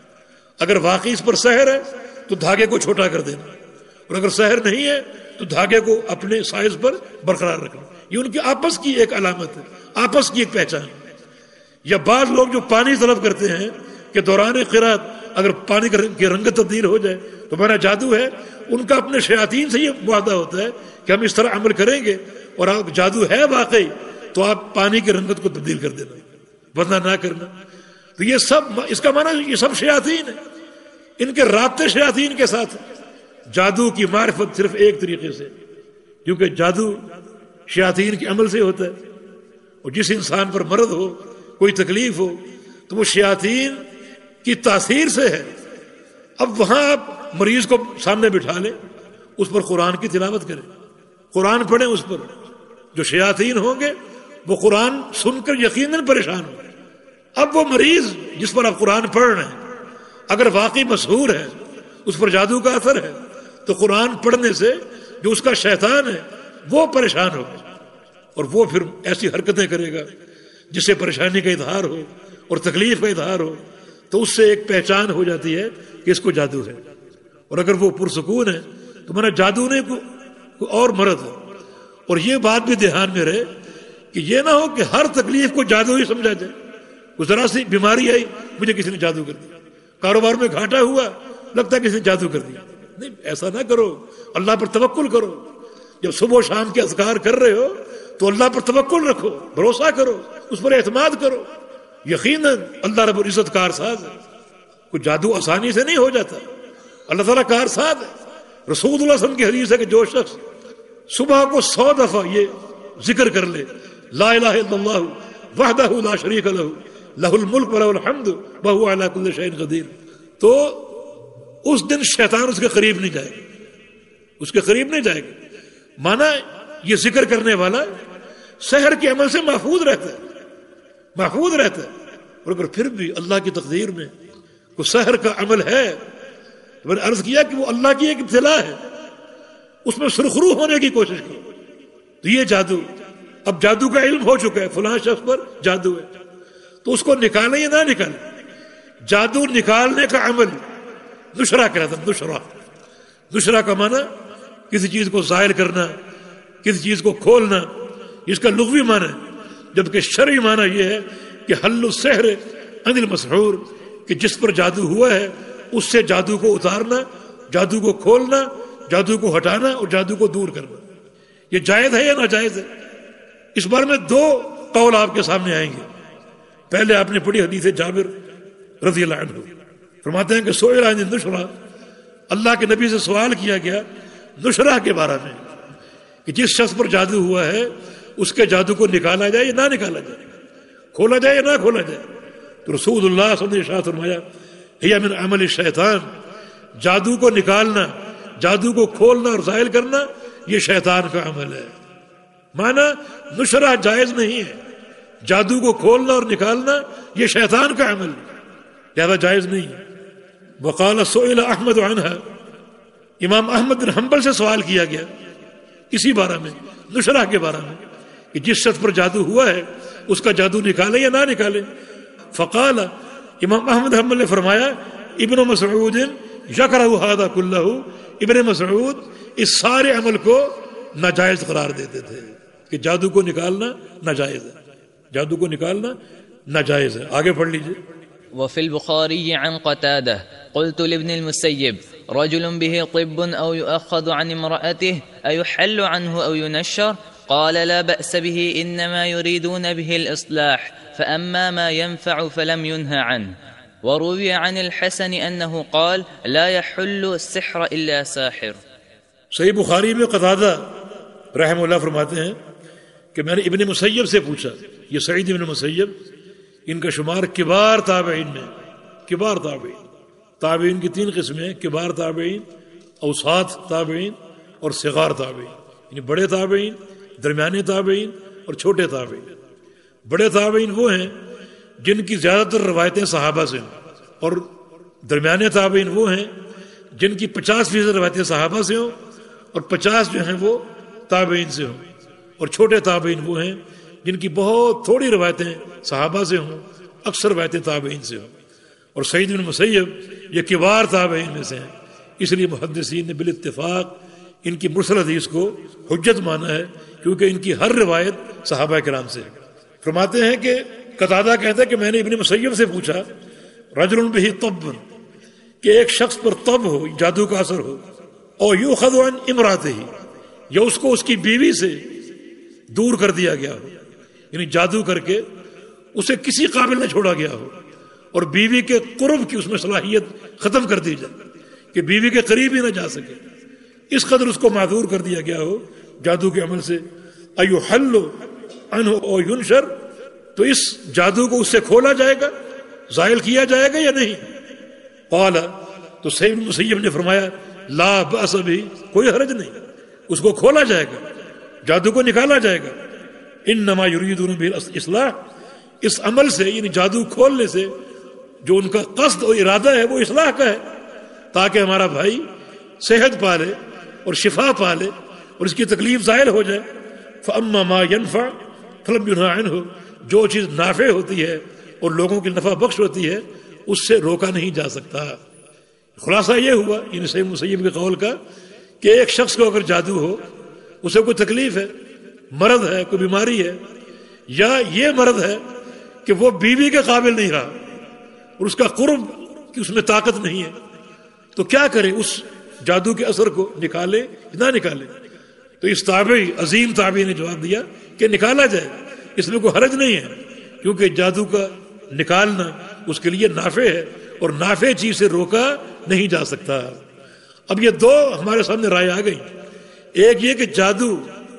اگر واقعی اس پر سحر ہے تو دھاگے کو چھوٹا کر دینا، اور اگر سحر نہیں ہے تو دھاگے کو اپنے سائز پر برقرار رکھنا۔ یہ ان کی آپس کی ایک علامت ہے، آپس کی ایک پہچان ہے۔ یا بعض لوگ جو پانی طلب کرتے ہیں کہ دوران قرات اگر پانی کی رنگت تبدیل ہو جائے تو ہمارا جادو ہے، ان کا اپنے شیاطین سے یہ معاہدہ ہوتا ہے کہ ہم اس طرح عمل کریں گے، اور اگر جادو ہے واقعی تو آپ پانی کی رنگت کو تبدیل کر دینا، ورنہ نہ کرنا۔ تو یہ سب، اس کا معنی یہ سب شیاطین ہیں، ان کے رابطے شیاطین کے ساتھ۔ جادو کی معرفت صرف ایک طریقے سے، کیونکہ جادو شیاطین کے عمل سے ہوتا ہے، اور جس انسان پر مرض ہو، کوئی تکلیف ہو، تو وہ شیاطین کی تاثیر سے ہے۔ اب وہاں آپ مریض کو سامنے بٹھا لیں، اس پر قرآن کی تلاوت کریں، قرآن پڑھیں اس پر، جو شیاطین ہوں گے وہ قرآن سن کر یقیناً پریشان ہوں گے۔ اب وہ مریض جس پر آپ قرآن پڑھ رہے ہیں اگر واقعی مسحور ہے، اس پر جادو کا اثر ہے، تو قرآن پڑھنے سے جو اس کا شیطان ہے وہ پریشان ہوگا، اور وہ پھر ایسی حرکتیں کرے گا جس سے پریشانی کا اظہار ہو اور تکلیف کا اظہار ہو، تو اس سے ایک پہچان ہو جاتی ہے کہ اس کو جادو ہے۔ اور اگر وہ پرسکون ہے تو میرا جادو نہیں کوئی اور مرض ہے۔ اور یہ بات بھی دھیان میں رہے کہ یہ نہ ہو کہ ہر تکلیف کو جادو ہی سمجھا جائے۔ کوئی ذرا سی بیماری آئی، مجھے کسی نے جادو کر دیا، کاروبار میں گھاٹا ہوا، لگتا ہے کسی نے جادو کر دیا۔ نہیں، ایسا نہ کرو، اللہ پر توکل کرو۔ جب صبح و شام کے اذکار کر رہے ہو تو اللہ پر توکل رکھو، بھروسہ کرو، اس پر اعتماد کرو۔ یقیناً اللہ رب العزت کارساز ہے، کوئی جادو آسانی سے نہیں ہو جاتا، اللہ تعالیٰ کارساز ہے۔ رسول اللہ صلی اللہ علیہ وسلم کی حدیث ہے کہ جو شخص صبح کو 100 دفعہ یہ ذکر کر لے، لا الہ الا اللہ وحدہ لا شریک لہ لہ الملک ولہ الحمد وہو علی کل شیء قدیر، تو اس دن شیطان اس کے قریب نہیں جائے گا، اس کے قریب نہیں جائے گا۔ مانا یہ ذکر کرنے والا سحر کے عمل سے محفوظ رہتا ہے، محفوظ رہتا ہے۔ اور اگر پھر بھی اللہ کی تقدیر میں کوئی سحر کا عمل ہے تو میں نے عرض کیا کہ وہ اللہ کی ایک ابتلا ہے، اس میں سرخرو ہونے کی کوشش کرو۔ تو یہ جادو، اب جادو کا علم ہو چکا ہے، فلاں شخص پر جادو ہے، تو اس کو نکالیں یا نہ نکالیں؟ جادو نکالنے کا عمل نشرہ کہتا ہے۔ نشرہ کا معنی کسی چیز کو زائل کرنا، کسی چیز کو کھولنا، اس کا لغوی معنی ہے، جبکہ شرعی معنی یہ ہے کہ حل السحر عن المسحور، کہ جس پر جادو ہوا ہے اس سے جادو کو اتارنا، جادو کو کھولنا، جادو کو ہٹانا اور جادو کو دور کرنا۔ یہ جائز ہے یا ناجائز ہے؟ اس بارے میں 2 قول آپ کے سامنے آئیں گے۔ پہلے آپ نے پڑھی حدیث جابر رضی اللہ عنہ، فرماتے ہیں کہ سئل عن النشرہ، اللہ کے نبی سے سوال کیا گیا نشرہ کے بارے میں کہ جس شخص پر جادو ہوا ہے اس کے جادو کو نکالا جائے یا نہ نکالا جائے، کھولا جائے یا نہ کھولا جائے۔ تو رسول اللہ صلی اللہ علیہ وسلم نے ارشاد فرمایا ہی من عمل الشیطان، جادو کو نکالنا، جادو کو کھولنا اور زائل کرنا یہ شیطان کا عمل ہے۔ مانا نشرہ جائز نہیں ہے، جادو کو کھولنا اور نکالنا یہ شیطان کا عمل لہذا جائز نہیں ہے۔ وقال سئل احمد عنہا، امام احمد بن حنبل سے سوال کیا گیا اسی بارے میں، نشرہ کے بارے میں، کہ جس شخص پر جادو ہوا ہے اس کا جادو نکالے یا نہ نکالے۔ فقال، امام احمد حنبل نے فرمایا، ابن مسعود یکرہ ھذا کلہ، ابن مسعود اس سارے عمل کو ناجائز قرار دیتے تھے کہ جادو کو نکالنا ناجائز ہے، جادو کو نکالنا ناجائز ہے۔ آگے پڑھ لیجئے۔ وفي البخاري عن قتادة قلت لابن المسيب رجل به طب أو يؤخذ عن امرأته أيحل عنه أو ينشر؟ قال لا بأس به إنما يريدون به الإصلاح فأما ما ينفع فلم ينهى عنه. وروي عن الحسن أنه قال لا يحل السحر إلا ساحر۔ صحیح بخاری میں قتادہ رحمہ اللہ فرماتے ہیں کہ میں نے ابن مسیب سے پوچھا، یہ سعید ابن مسیب ان کا شمار کبار تابعین میں، کبار تابعین، تابعین کی تین قسمیں ہیں، کبار تابعین، اوساط تابعین اور صغار تابعین، یعنی بڑے تابعین، درمیانے تابعین اور چھوٹے تابعین۔ بڑے تابعین وہ ہیں جن کی زیادہ تر روایتیں صحابہ سے ہوں، اور درمیانے تابعین وہ ہیں جن کی 50% روایتیں صحابہ سے ہوں اور 50 جو ہیں وہ تابعین سے ہوں، اور چھوٹے تابعین وہ ہیں جن کی بہت تھوڑی روایتیں صحابہ سے ہوں، اکثر روایتیں تابعین سے ہوں۔ اور سعید بن مسیب یہ کبار تابعین میں سے ہیں، اس لیے محدثین نے بالاتفاق ان کی مرسل حدیث کو حجت مانا ہے، کیونکہ ان کی ہر روایت صحابہ کرام سے ہے۔ فرماتے ہیں کہ قتادہ کہتا ہے کہ میں نے ابن مسیب سے پوچھا، رجل بہ طب، کہ ایک شخص پر طب ہو، جادو کا اثر ہو، اور یؤخذ عن امرأتہ، یا اس کو اس کی بیوی سے دور کر دیا گیا ہو، یعنی جادو کر کے اسے کسی قابل نہ چھوڑا گیا ہو، اور بیوی کے قرب کی اس میں صلاحیت ختم کر دی جائے کہ بیوی کے قریب ہی نہ جا سکے، اس قدر اس کو معذور کر دیا گیا ہو جادو کے عمل سے۔ ایحل عنہ او ینشر، تو اس جادو کو اس سے کھولا جائے گا، زائل کیا جائے گا یا نہیں؟ قال، تو سعید بن مسیب نے فرمایا لا بأس بہ، کوئی حرج نہیں، اس کو کھولا جائے گا، جادو کو نکالا جائے گا۔ انما یریدون بہ الاصلاح، اس عمل سے یعنی جادو کھولنے سے جو ان کا قصد اور ارادہ ہے وہ اصلاح کا ہے، تاکہ ہمارا بھائی صحت پالے اور شفا پالے اور اس کی تکلیف زائل ہو جائے۔ فاما ما ينفع فلم ينهى عنه، جو چیز نافع ہوتی ہے اور لوگوں کی نفع بخش ہوتی ہے اس سے روکا نہیں جا سکتا۔ خلاصہ یہ ہوا یعنی سعید مسیب کے قول کا کہ ایک شخص کو اگر جادو ہو، اسے کوئی تکلیف ہے، مرض ہے، کوئی بیماری ہے، یا یہ مرض ہے کہ وہ بیوی کے قابل نہیں رہا اور اس کا قرب کہ اس میں طاقت نہیں ہے، تو کیا کرے؟ اس جادو کے اثر کو نکالے نہ نکالے؟ تو اس تابعی، عظیم تابعی نے جواب دیا کہ نکالا جائے، اس میں کوئی حرج نہیں ہے، کیونکہ جادو کا نکالنا اس کے لیے نافع ہے اور نافع چیز سے روکا نہیں جا سکتا۔ اب یہ دو ہمارے سامنے رائے آ گئی، ایک یہ کہ جادو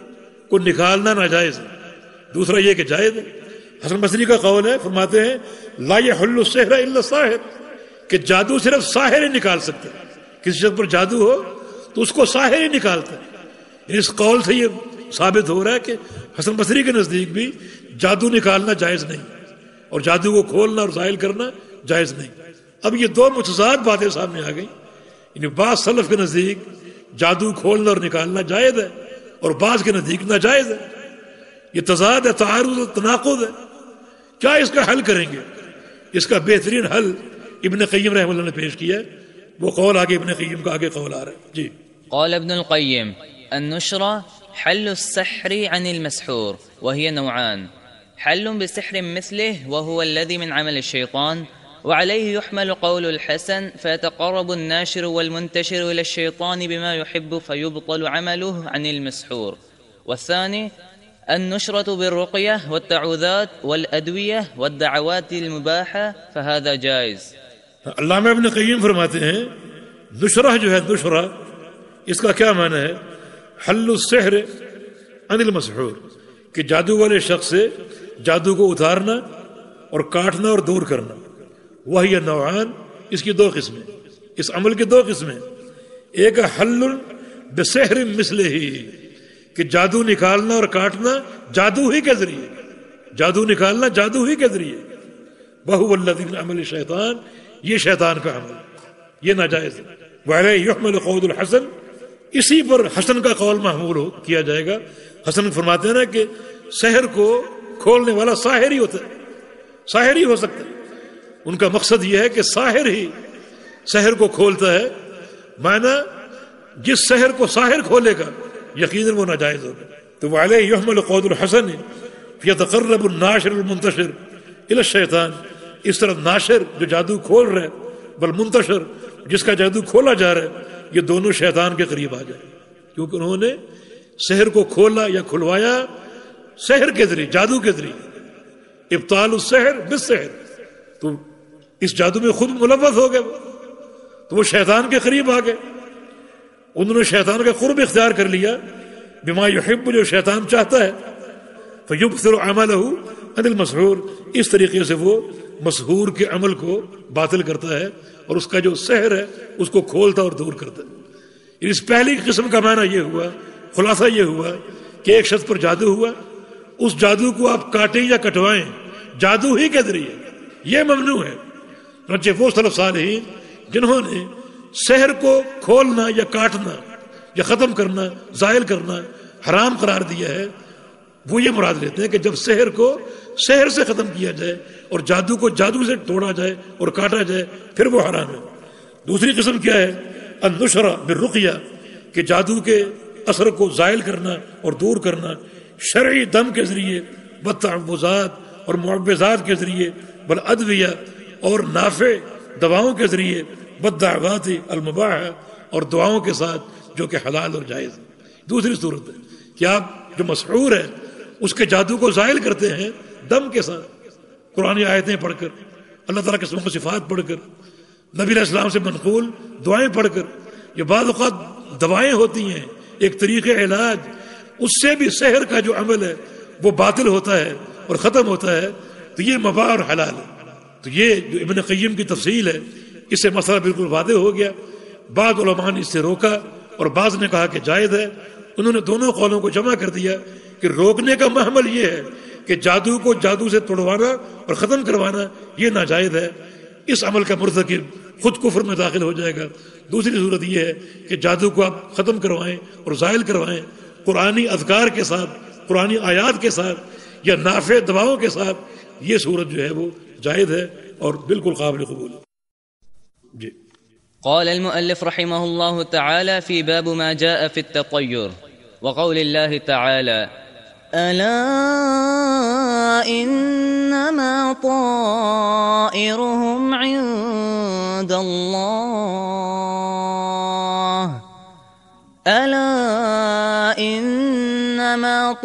کو نکالنا ناجائز ہے، دوسرا یہ کہ جائز ہے۔ حسن بصری کا قول ہے، فرماتے ہیں لا يحل السحر الا الساحر، کہ جادو صرف ساحر ہی نکال سکتا ہے، کسی شخص پر جادو ہو تو اس کو ساحر ہی نکالتا ہے۔ اس قول سے یہ ثابت ہو رہا ہے کہ حسن بصری کے نزدیک بھی جادو نکالنا جائز نہیں اور جادو کو کھولنا اور زائل کرنا جائز نہیں۔ اب یہ دو متضاد باتیں سامنے آ گئی، یعنی بعض سلف کے نزدیک جادو کھولنا اور نکالنا جائز ہے اور بعض کے نزدیک ناجائز ہے۔ یہ تضاد ہے، تعارض و تناقض ہے، کیا اس کا حل کریں گے؟ اس کا بہترین حل ابن قیم رحمہ اللہ نے پیش کیا ہے، وہ قول آگے ابن قیم کا آگے قول آ رہا ہے۔ جی قال ابن القيم النشرة حل السحر عن المسحور، وهي نوعان: حل بسحر مثله وهو الذي من عمل الشيطان، وعليه يحمل قول الحسن فيتقرب الناشر والمنتشر إلى الشيطان بما يحب فيبطل عمله عن المسحور. والثاني النشرة بالرقية والتعوذات والأدوية والدعوات المباحة فهذا جائز. علامہ ابن قیم فرماتے ہیں نشرہ جو ہے، نشرہ اس کا کیا معنی ہے؟ حل السحر عن المسحور، کہ جادو والے شخص سے جادو کو اتارنا اور کاٹنا اور دور کرنا۔ وہی نوعان، اس کی دو قسمیں، اس عمل کی دو قسمیں، ایک حل بسحر مثلہ، کہ جادو نکالنا اور کاٹنا جادو ہی کے ذریعے، جادو نکالنا جادو ہی کے ذریعے. وَهُوَ الَّذِي مِنْ عَمَلِ الشَّيْطَانِ، یہ شیطان کا عمل، یہ ناجائز ہے. وَعَلَيْهِ يُحْمَلُ قَوْلُ الْحَسَنِ، اسی پر حسن کا قول محمول کیا جائے گا. حسن فرماتے ہیں نا کہ سحر کو کھولنے والا ساحر ہی ہوتا ہے، ساحر ہی ہو سکتا ہے. ان کا مقصد یہ ہے کہ ساحر ہی سحر کو کھولتا ہے، معنی جس سحر کو ساحر کھولے گا یقیناً وہ ناجائز ہوگا. تو وَعَلَيْهِ يُحْمَلُ قَوْلُ الْحَسَنِ فَيَتَقَرَّبُ النَّاشِرُ الْمُنْتَشِرُ إِلَى الشَّيْطَانِ، اس طرح ناشر جو جادو کھول رہا ہے، والمنتشر جس کا جادو کھولا جا رہا ہے، یہ دونوں شیطان کے قریب آ جائیں، کیونکہ انہوں نے سحر کو کھولا یا کھلوایا سحر کے ذریعے، جادو کے ذریعے. ابطال السحر بالسحر، تو اس جادو میں خود ملوث ہو گئے، تو وہ شیطان کے قریب آ گئے. انہوں نے شیطان کا قرب اختیار کر لیا، بما یحب، جو شیطان چاہتا ہے. فیبطل عملہ عن المسحور، اس طریقے سے وہ مسحور کے عمل کو باطل کرتا ہے اور اس کا جو سحر ہے اس کو کھولتا اور دور کرتا ہے. اس پہلی قسم کا معنی یہ ہوا، خلاصہ یہ ہوا کہ ایک شخص پر جادو ہوا، اس جادو کو آپ کاٹیں یا کٹوائیں جادو ہی کے ذریعے، یہ ممنوع ہے. چنانچہ وہ سلف صالحین جنہوں نے سحر کو کھولنا یا کاٹنا یا ختم کرنا، زائل کرنا حرام قرار دیا ہے، وہ یہ مراد لیتے ہیں کہ جب سحر کو سحر سے ختم کیا جائے اور جادو کو جادو سے توڑا جائے اور کاٹا جائے پھر وہ حرام ہے. دوسری قسم کیا ہے؟ النشرہ بالرقیہ، کہ جادو کے اثر کو زائل کرنا اور دور کرنا شرعی دم کے ذریعے، والتعوذات اور معوذات کے ذریعے، والادویہ اور نافع دواؤں کے ذریعے، والدعوات المباحہ اور دعاؤں کے ساتھ جو کہ حلال اور جائز. دوسری صورت ہے کہ آپ جو مسحور ہے اس کے جادو کو زائل کرتے ہیں دم کے ساتھ، قرآن آیتیں پڑھ کر، اللہ تعالیٰ کے اسماء و صفات پڑھ کر، نبی علیہ السلام سے منقول دعائیں پڑھ کر. یہ بعض اوقات دوائیں ہوتی ہیں، ایک طریقے علاج، اس سے بھی سحر کا جو عمل ہے وہ باطل ہوتا ہے اور ختم ہوتا ہے. تو یہ مباح اور حلال ہے. تو یہ جو ابن قیم کی تفصیل ہے، اس سے مسئلہ بالکل واضح ہو گیا. بعض علماء نے اس سے روکا اور بعض نے کہا کہ جائز ہے. انہوں نے دونوں قولوں کو جمع کر دیا کہ روکنے کا محمل یہ ہے کہ جادو کو جادو سے توڑوانا اور ختم کروانا یہ ناجائز ہے، اس عمل کا مرتکب خود کفر میں داخل ہو جائے گا. دوسری صورت یہ ہے کہ جادو کو آپ ختم کروائیں اور زائل کروائیں قرآنی اذکار کے ساتھ، قرآنی آیات کے ساتھ یا نافع دواؤں کے ساتھ، یہ صورت جو ہے وہ جائز ہے اور بالکل قابل قبول ہے. جی. قال المؤلف رحمه الله تعالى في باب ما جاء في التطير وقول الله تعالى ألا إنما طائرهم عند الله ألا إنما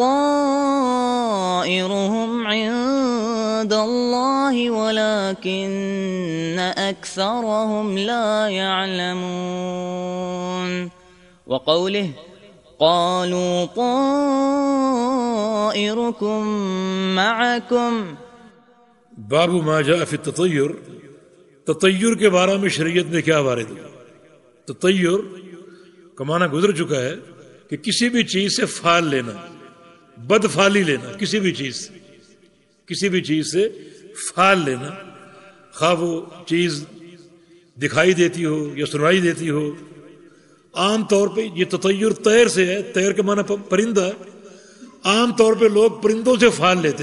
طائرهم عند الله ولكن أكثرهم لا يعلمون. وقوله قالوا طائركم معكم. باب ما جاء في التطير، تطیر کے بارے میں شریعت میں کیا وارد ہے؟ تطیر کا معنی گزر چکا ہے کہ کسی بھی چیز سے فال لینا، بد فالی لینا، کسی بھی چیز سے فال لینا، خواہ وہ چیز دکھائی دیتی ہو یا سنائی دیتی ہو. عام طور پہ یہ تطیر طیر سے ہے، طیر کے معنی پرندہ. عام طور پہ لوگ پرندوں سے فال لیتے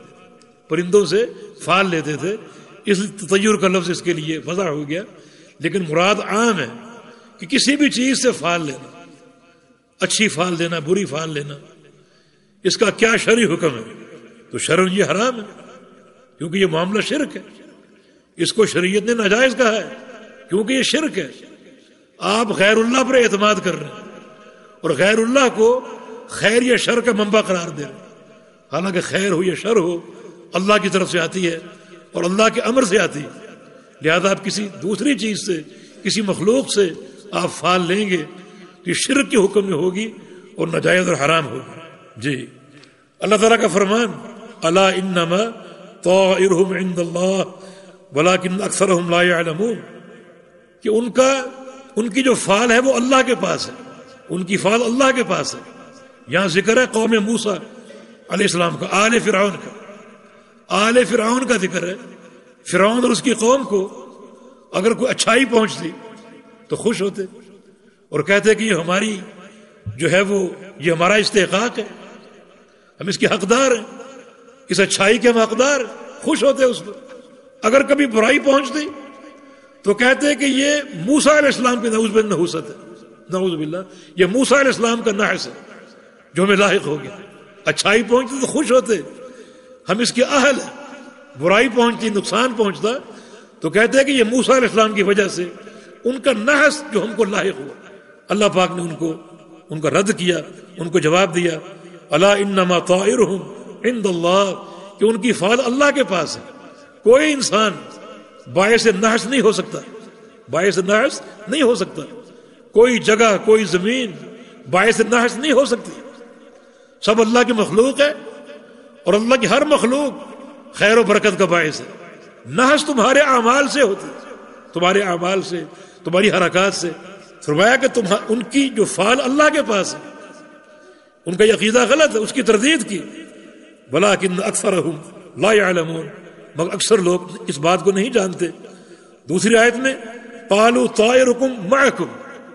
تھے، اس تطیر کا لفظ اس کے لیے وضع ہو گیا. لیکن مراد عام ہے کہ کسی بھی چیز سے فال لینا، اچھی فال لینا، بری فال لینا. اس کا کیا شرعی حکم ہے؟ تو شرعاً یہ حرام ہے، کیونکہ یہ معاملہ شرک ہے. اس کو شریعت نے ناجائز کہا ہے کیونکہ یہ شرک ہے. آپ غیر اللہ پر اعتماد کر رہے ہیں اور غیر اللہ کو خیر یا شر کا منبع قرار دے رہے ہیں، حالانکہ خیر ہو یا شر ہو اللہ کی طرف سے آتی ہے اور اللہ کے امر سے آتی ہے. لہذا آپ کسی دوسری چیز سے، کسی مخلوق سے آپ فال لیں گے تو یہ شرک کے حکم میں ہوگی اور ناجائز اور حرام ہوگی. جی. اللہ تعالیٰ کا فرمان الا انما طائرهم عند اللہ ولکن اکثرهم لا يعلمون، کہ ان کی جو فال ہے وہ اللہ کے پاس ہے، ان کی فال اللہ کے پاس ہے. یہاں ذکر ہے قوم موسیٰ علیہ السلام کا، آل فرعون کا. آل فرعون کا ذکر ہے. فرعون اور اس کی قوم کو اگر کوئی اچھائی پہنچتی تو خوش ہوتے اور کہتے کہ یہ ہماری جو ہے وہ یہ ہمارا استحقاق ہے, ہم اس کے حقدار ہیں, اس اچھائی کے ہم حقدار ہیں, خوش ہوتے اس پر. اگر کبھی برائی پہنچتی تو کہتے کہ یہ موسیٰ علیہ السلام کی نعوذ باللہ نحوست ہے, نعوذ باللہ یہ موسیٰ علیہ السلام کا نحس ہے جو ہمیں لاحق ہو گیا. اچھائی پہنچتی تو خوش ہوتے, ہم اس کے اہل ہیں. برائی پہنچتی, نقصان پہنچتا تو کہتے ہیں کہ یہ موسیٰ علیہ السلام کی وجہ سے ان کا نحس جو ہم کو لاحق ہوا. اللہ پاک نے ان کو رد کیا, ان کو جواب دیا الا انما طائرهم عند اللہ, کہ ان کی فال اللہ کے پاس ہے. کوئی انسان باعث نحس نہیں ہو سکتا, باعث نحس نہیں ہو سکتا. کوئی جگہ, کوئی زمین باعث نحس نہیں ہو سکتی. سب اللہ کی مخلوق ہے اور اللہ کی ہر مخلوق خیر و برکت کا باعث ہے. نحس تمہارے اعمال سے ہوتی, تمہارے اعمال سے, تمہاری حرکات سے. فرمایا کہ ان کی جو فعل اللہ کے پاس ہے, ان کا یہ عقیدہ غلط ہے, اس کی تردید کی. ولکن اکثرهم لا يعلمون, مگر اکثر لوگ اس بات کو نہیں جانتے. دوسری آیت میں قالوا طائرکم معکم,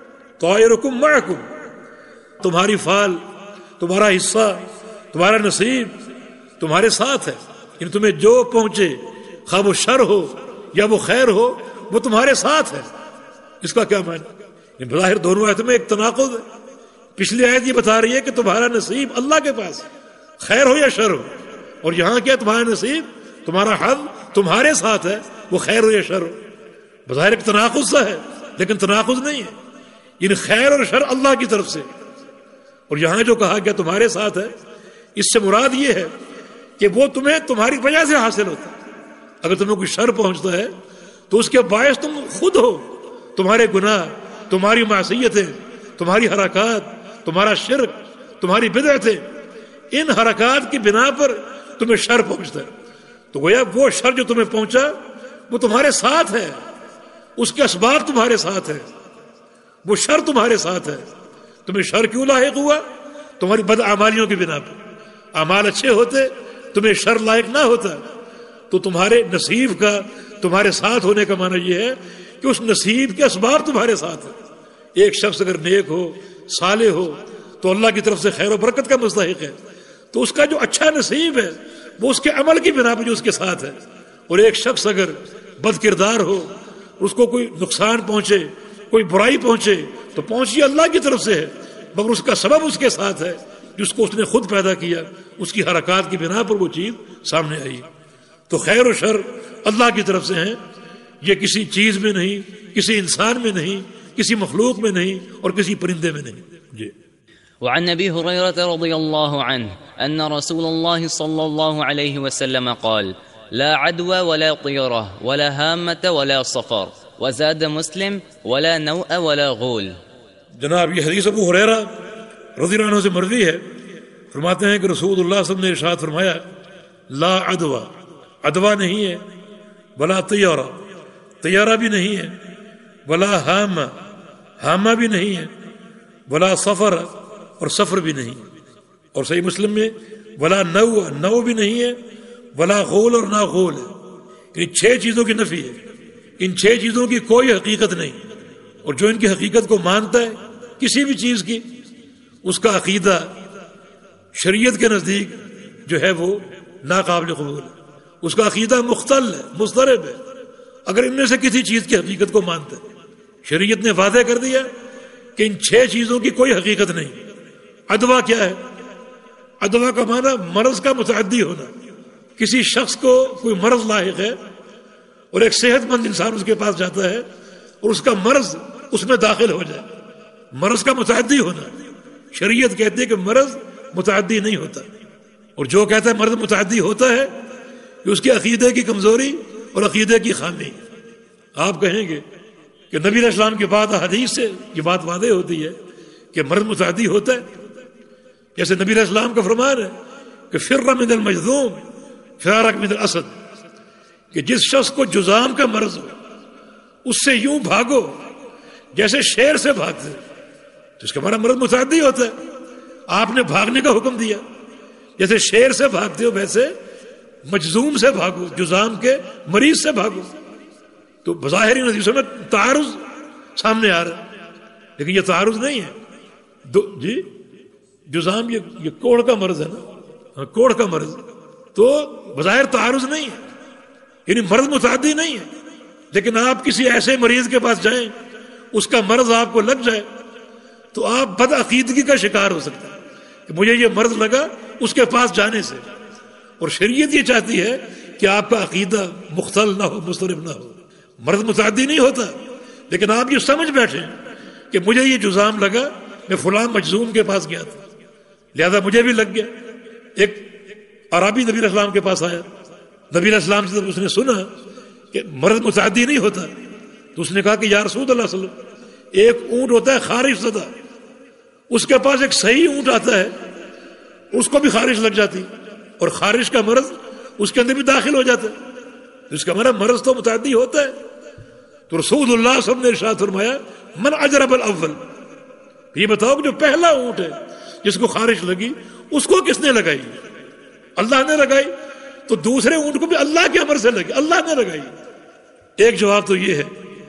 طائرکم معکم, تمہاری فعل, تمہارا حصہ, تمہارا نصیب تمہارے ساتھ ہے. یعنی تمہیں جو پہنچے, خواہ وہ شر ہو یا وہ خیر ہو, وہ تمہارے ساتھ ہے. اس کا کیا معنی؟ بظاہر دونوں آیتوں میں ایک تناقض ہے. پچھلی آیت یہ بتا رہی ہے کہ تمہارا نصیب اللہ کے پاس ہے, خیر ہو یا شر ہو, اور یہاں کیا تمہارا نصیب, تمہارا حظ تمہارے ساتھ ہے, وہ خیر ہو یا شر ہو. بظاہر ایک تناقض سا ہے لیکن تناقض نہیں ہے. یعنی خیر اور شر اللہ کی طرف سے, اور یہاں جو کہا گیا تمہارے ساتھ ہے, اس سے مراد یہ ہے کہ وہ تمہیں تمہاری وجہ سے حاصل ہوتا ہے. اگر تمہیں کوئی شر پہنچتا ہے تو اس کے باعث تم خود ہو, تمہارے گناہ, تمہاری معصیتیں, تمہاری حرکات, تمہارا شرک, تمہاری بدعتیں, ان حرکات کی بنا پر تمہیں شر پہنچتا ہے. تو گویا وہ شر جو تمہیں پہنچا وہ تمہارے ساتھ ہے, اس کے اسباب تمہارے ساتھ ہے, وہ شر تمہارے ساتھ ہے. تمہیں شر کیوں لاحق ہوا؟ تمہاری بدعمالیوں کی بنا پر. اعمال اچھے ہوتے تمہیں شر لاحق نہ ہوتا. تو تمہارے نصیب کا تمہارے ساتھ ہونے کا معنی یہ ہے کہ اس نصیب کے اسباب تمہارے ساتھ ہیں. ایک شخص اگر نیک ہو, صالح ہو, تو اللہ کی طرف سے خیر و برکت کا مستحق ہے. تو اس کا جو اچھا نصیب ہے وہ اس کے عمل کی بنا پر جو اس کے ساتھ ہے. اور ایک شخص اگر بد کردار ہو, اس کو کوئی نقصان پہنچے, کوئی برائی پہنچے, تو پہنچی اللہ کی طرف سے ہے, مگر اس کا سبب اس کے ساتھ ہے جس کو اس نے خود پیدا کیا, اس کی حرکات کی بنا پر وہ چیز سامنے آئی. تو خیر و شر اللہ کی طرف سے ہیں, یہ کسی چیز میں نہیں, کسی انسان میں نہیں, کسی مخلوق میں نہیں, اور کسی پرندے میں نہیں. جی. وعن ابي هريره رضي الله عنه ان رسول الله صلى الله عليه وسلم قال لا عدوى ولا طيره ولا هامه ولا صفر, وزاد مسلم ولا نوء ولا غول. جناب یہ حدیث ابو ہریرہ رضی اللہ عنہ سے مروی ہے. فرماتے ہیں کہ رسول اللہ صلی اللہ علیہ وسلم نے ارشاد فرمایا لا عدوى, عدوہ نہیں ہے, ولا طیارہ, طیارہ بھی نہیں ہے, ولا ہامہ, ہامہ بھی نہیں ہے, ولا سفر, اور سفر بھی نہیں. اور صحیح مسلم میں ولا نو, نو بھی نہیں ہے, ولا غول اور نہ غول ہے. ان 6 چیزوں کی نفی ہے. ان 6 چیزوں کی کوئی حقیقت نہیں, اور جو ان کی حقیقت کو مانتا ہے کسی بھی چیز کی, اس کا عقیدہ شریعت کے نزدیک جو ہے وہ ناقابل قبول ہے. اس کا عقیدہ مختل ہے, مضطرب ہے, اگر ان میں سے کسی چیز کی حقیقت کو مانتا ہے. شریعت نے واضح کر دیا کہ ان 6 چیزوں کی کوئی حقیقت نہیں. عدوہ کیا ہے؟ عدوہ کا معنی مرض کا متعدی ہونا. کسی شخص کو کوئی مرض لاحق ہے اور ایک صحت مند انسان اس کے پاس جاتا ہے اور اس کا مرض اس میں داخل ہو جائے, مرض کا متعدی ہونا. شریعت کہتی ہے کہ مرض متعدی نہیں ہوتا, اور جو کہتا ہے مرض متعدی ہوتا ہے کہ اس کے عقیدے کی کمزوری اور عقیدے کی خامی. آپ کہیں گے کہ نبی علیہ السلام کے بعد حدیث سے یہ بات واضح ہوتی ہے کہ مرض متعدی ہوتا ہے. جیسے نبی علیہ السلام کا فرمان ہے کہ فر من المجذوم فرارک من الاسد, کہ جس شخص کو جذام کا مرض ہو اس سے یوں بھاگو جیسے شیر سے بھاگتے, تو اس کا ہمارا مرض متعدی ہوتا ہے. آپ نے بھاگنے کا حکم دیا, جیسے شیر سے بھاگتے ہو ویسے مجزوم سے بھاگو، جزام کے مریض سے بھاگو. تو بظاہر ان حدیثوں میں تعارض سامنے آ رہا ہے، لیکن یہ تعارض نہیں ہے. جی جزام یہ کوڑ کا مرض ہے نا، کوڑ کا مرض، تو بظاہر تعارض نہیں ہے، یعنی مرض متعدی نہیں ہے. لیکن آپ کسی ایسے مریض کے پاس جائیں، اس کا مرض آپ کو لگ جائے تو آپ بد عقیدگی کا شکار ہو سکتے ہیں کہ مجھے یہ مرض لگا اس کے پاس جانے سے. اور شریعت یہ چاہتی ہے کہ آپ کا عقیدہ مختل نہ ہو، مضطرب نہ ہو. مرض متعدی نہیں ہوتا، لیکن آپ یہ سمجھ بیٹھیں کہ مجھے یہ جزام لگا، میں فلاں مجزوم کے پاس گیا تھا لہذا مجھے بھی لگ گیا. ایک عربی نبی علیہ السلام کے پاس آیا، نبی علیہ السلام سے جب اس نے سنا کہ مرض متعدی نہیں ہوتا تو اس نے کہا کہ یا رسول اللہ صلی اللہ علیہ وسلم، ایک اونٹ ہوتا ہے خارش زدہ، اس کے پاس ایک صحیح اونٹ آتا ہے، اس کو بھی خارش لگ جاتی، اور خارش کا مرض اس کے اندر بھی داخل ہو جاتا ہے. اس کا مرض تو متعدی ہوتا ہے. تو رسول اللہ صلی اللہ علیہ وسلم نے ارشاد فرمایا من اجرب الاول، یہ بتاؤ کہ جو پہلا اونٹ ہے جس کو خارش لگی اس کو کس نے لگائی؟ اللہ نے لگائی. تو دوسرے اونٹ کو بھی اللہ کے امر سے لگی، اللہ نے لگائی. ایک جواب تو یہ ہے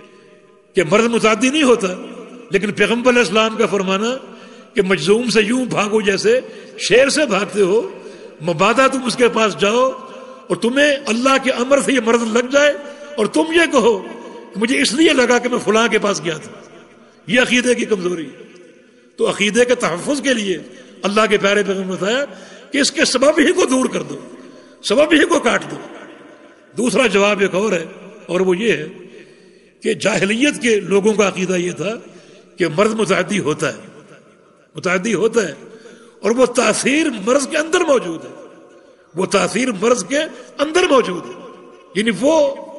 کہ مرض متعدی نہیں ہوتا، لیکن پیغمبر علیہ السلام کا فرمانا کہ مجزوم سے یوں بھاگو جیسے شیر سے بھاگتے ہو، مبادا تم اس کے پاس جاؤ اور تمہیں اللہ کے امر سے یہ مرض لگ جائے اور تم یہ کہو کہ مجھے اس لیے لگا کہ میں فلاں کے پاس گیا تھا، یہ عقیدے کی کمزوری. تو عقیدے کے تحفظ کے لیے اللہ کے پیارے پیغمبر نے بتایا کہ اس کے سبب ہی کو دور کر دو، سبب ہی کو کاٹ دو. دوسرا جواب ایک اور ہے، اور وہ یہ ہے کہ جاہلیت کے لوگوں کا عقیدہ یہ تھا کہ مرض متعدی ہوتا ہے، متعدی ہوتا ہے، اور وہ تاثیر مرض کے اندر موجود ہے، وہ تاثیر مرض کے اندر موجود ہے. یعنی وہ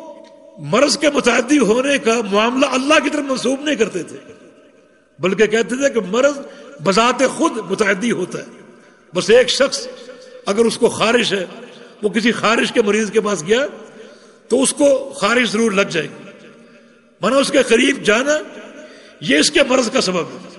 مرض کے متعدی ہونے کا معاملہ اللہ کی طرف منسوب نہیں کرتے تھے، بلکہ کہتے تھے کہ مرض بذات خود متعدی ہوتا ہے. بس ایک شخص اگر اس کو خارش ہے، وہ کسی خارش کے مریض کے پاس گیا تو اس کو خارش ضرور لگ جائے گی، مانا اس کے قریب جانا یہ اس کے مرض کا سبب ہے.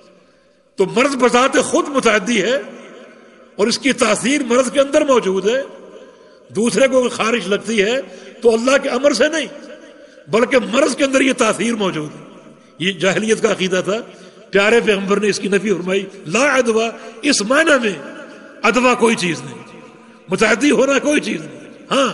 تو مرض بذات خود متعدی ہے اور اس کی تاثیر مرض کے اندر موجود ہے. دوسرے کو خارش لگتی ہے تو اللہ کے امر سے نہیں، بلکہ مرض کے اندر یہ تاثیر موجود ہے. یہ جاہلیت کا عقیدہ تھا. پیارے پیغمبر نے اس کی نفی فرمائی، لا عدوہ، اس معنی میں عدوہ کوئی چیز نہیں، متعدی ہونا کوئی چیز نہیں. ہاں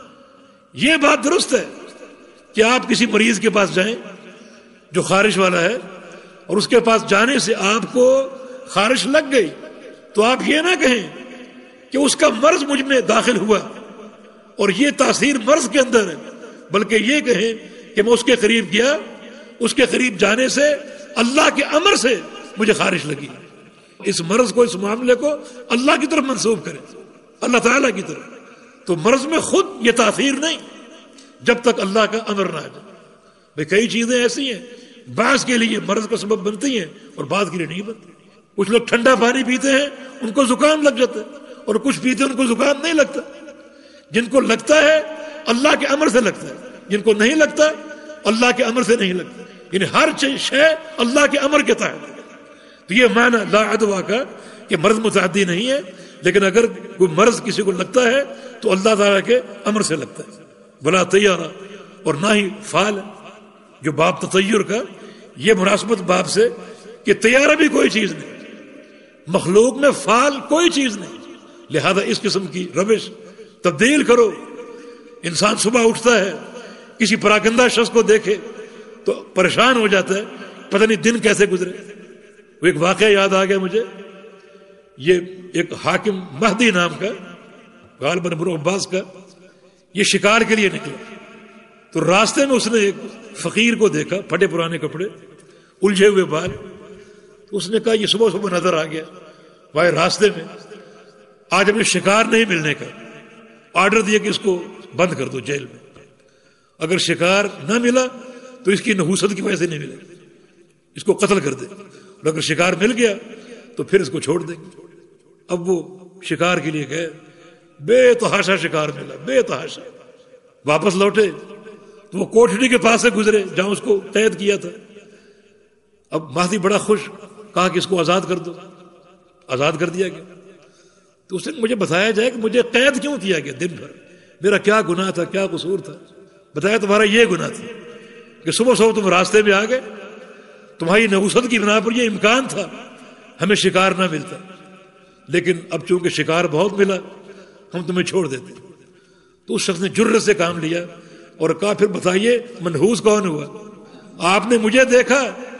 یہ بات درست ہے کہ آپ کسی مریض کے پاس جائیں جو خارش والا ہے اور اس کے پاس جانے سے آپ کو خارش لگ گئی تو آپ یہ نہ کہیں کہ اس کا مرض مجھ میں داخل ہوا اور یہ تاثیر مرض کے اندر ہے، بلکہ یہ کہیں کہ میں اس کے قریب گیا، اس کے قریب جانے سے اللہ کے امر سے مجھے خارش لگی. اس مرض کو، اس معاملے کو اللہ کی طرف منسوب کریں، اللہ تعالیٰ کی طرف. تو مرض میں خود یہ تاثیر نہیں جب تک اللہ کا امر نہ آ جائے. بھئی کئی چیزیں ایسی ہیں بعض کے لیے مرض کا سبب بنتی ہیں اور بعض کے لیے نہیں بنتی. کچھ لوگ ٹھنڈا پانی پیتے ہیں ان کو زکام لگ جاتا ہے، اور کچھ پیتے ہیں ان کو زکام نہیں لگتا. جن کو لگتا ہے اللہ کے امر سے لگتا ہے، جن کو نہیں لگتا اللہ کے امر سے نہیں لگتا. یعنی ہر شے اللہ کے امر کے تحت. تو یہ معنی لا عدوہ کا کہ مرض متعدی نہیں ہے، لیکن اگر کوئی مرض کسی کو لگتا ہے تو اللہ تعالیٰ کے امر سے لگتا ہے. بلا طیارہ، اور نہ ہی فعال، جو باب تطیر کا یہ مناسبت باب سے کہ طیارہ بھی کوئی چیز نہیں، مخلوق میں فعال کوئی چیز نہیں. لہذا اس قسم کی روش تبدیل کرو. انسان صبح اٹھتا ہے کسی پراگندہ شخص کو دیکھے تو پریشان ہو جاتا ہے، پتہ نہیں دن کیسے گزرے. وہ ایک واقعہ یاد آ گیا مجھے. یہ ایک حاکم مہدی نام کا، غالباً ابن عباس کا، یہ شکار کے لیے نکلا. تو راستے میں اس نے ایک فقیر کو دیکھا، پھٹے پرانے کپڑے، الجھے ہوئے بال. تو اس نے کہا یہ صبح صبح نظر آ گیا بھائی راستے میں، آج ہمیں شکار نہیں ملنے کا، آرڈر دیا کہ اس کو بند کر دو جیل میں. اگر شکار نہ ملا تو اس کی نحوست کی وجہ سے نہیں ملے گا، اس کو قتل کر دے. اور اگر شکار مل گیا تو پھر اس کو چھوڑ دیں گے. اب وہ شکار کے لیے گئے، بے تحاشا شکار ملا، بے تحاشا. واپس لوٹے تو وہ کوٹھڑی کے پاس سے گزرے جہاں اس کو قید کیا تھا. اب مہدی بڑا خوش، کہا کہ اس کو آزاد کر دو. آزاد کر دیا گیا. تو اسے مجھے بتایا جائے کہ مجھے قید کیوں کیا گیا دن بھر، میرا کیا گناہ تھا، کیا قصور تھا؟ بتایا تمہارا یہ گناہ تھا کہ صبح صبح تم راستے میں آ گئے، تمہاری نحوست کی بنا پر یہ امکان تھا ہمیں شکار نہ ملتا، لیکن اب چونکہ شکار بہت ملا ہم تمہیں چھوڑ دیتے۔ تو اس شخص نے جرت سے کام لیا اور کہا پھر بتائیے منحوس کون ہوا؟ آپ نے مجھے دیکھا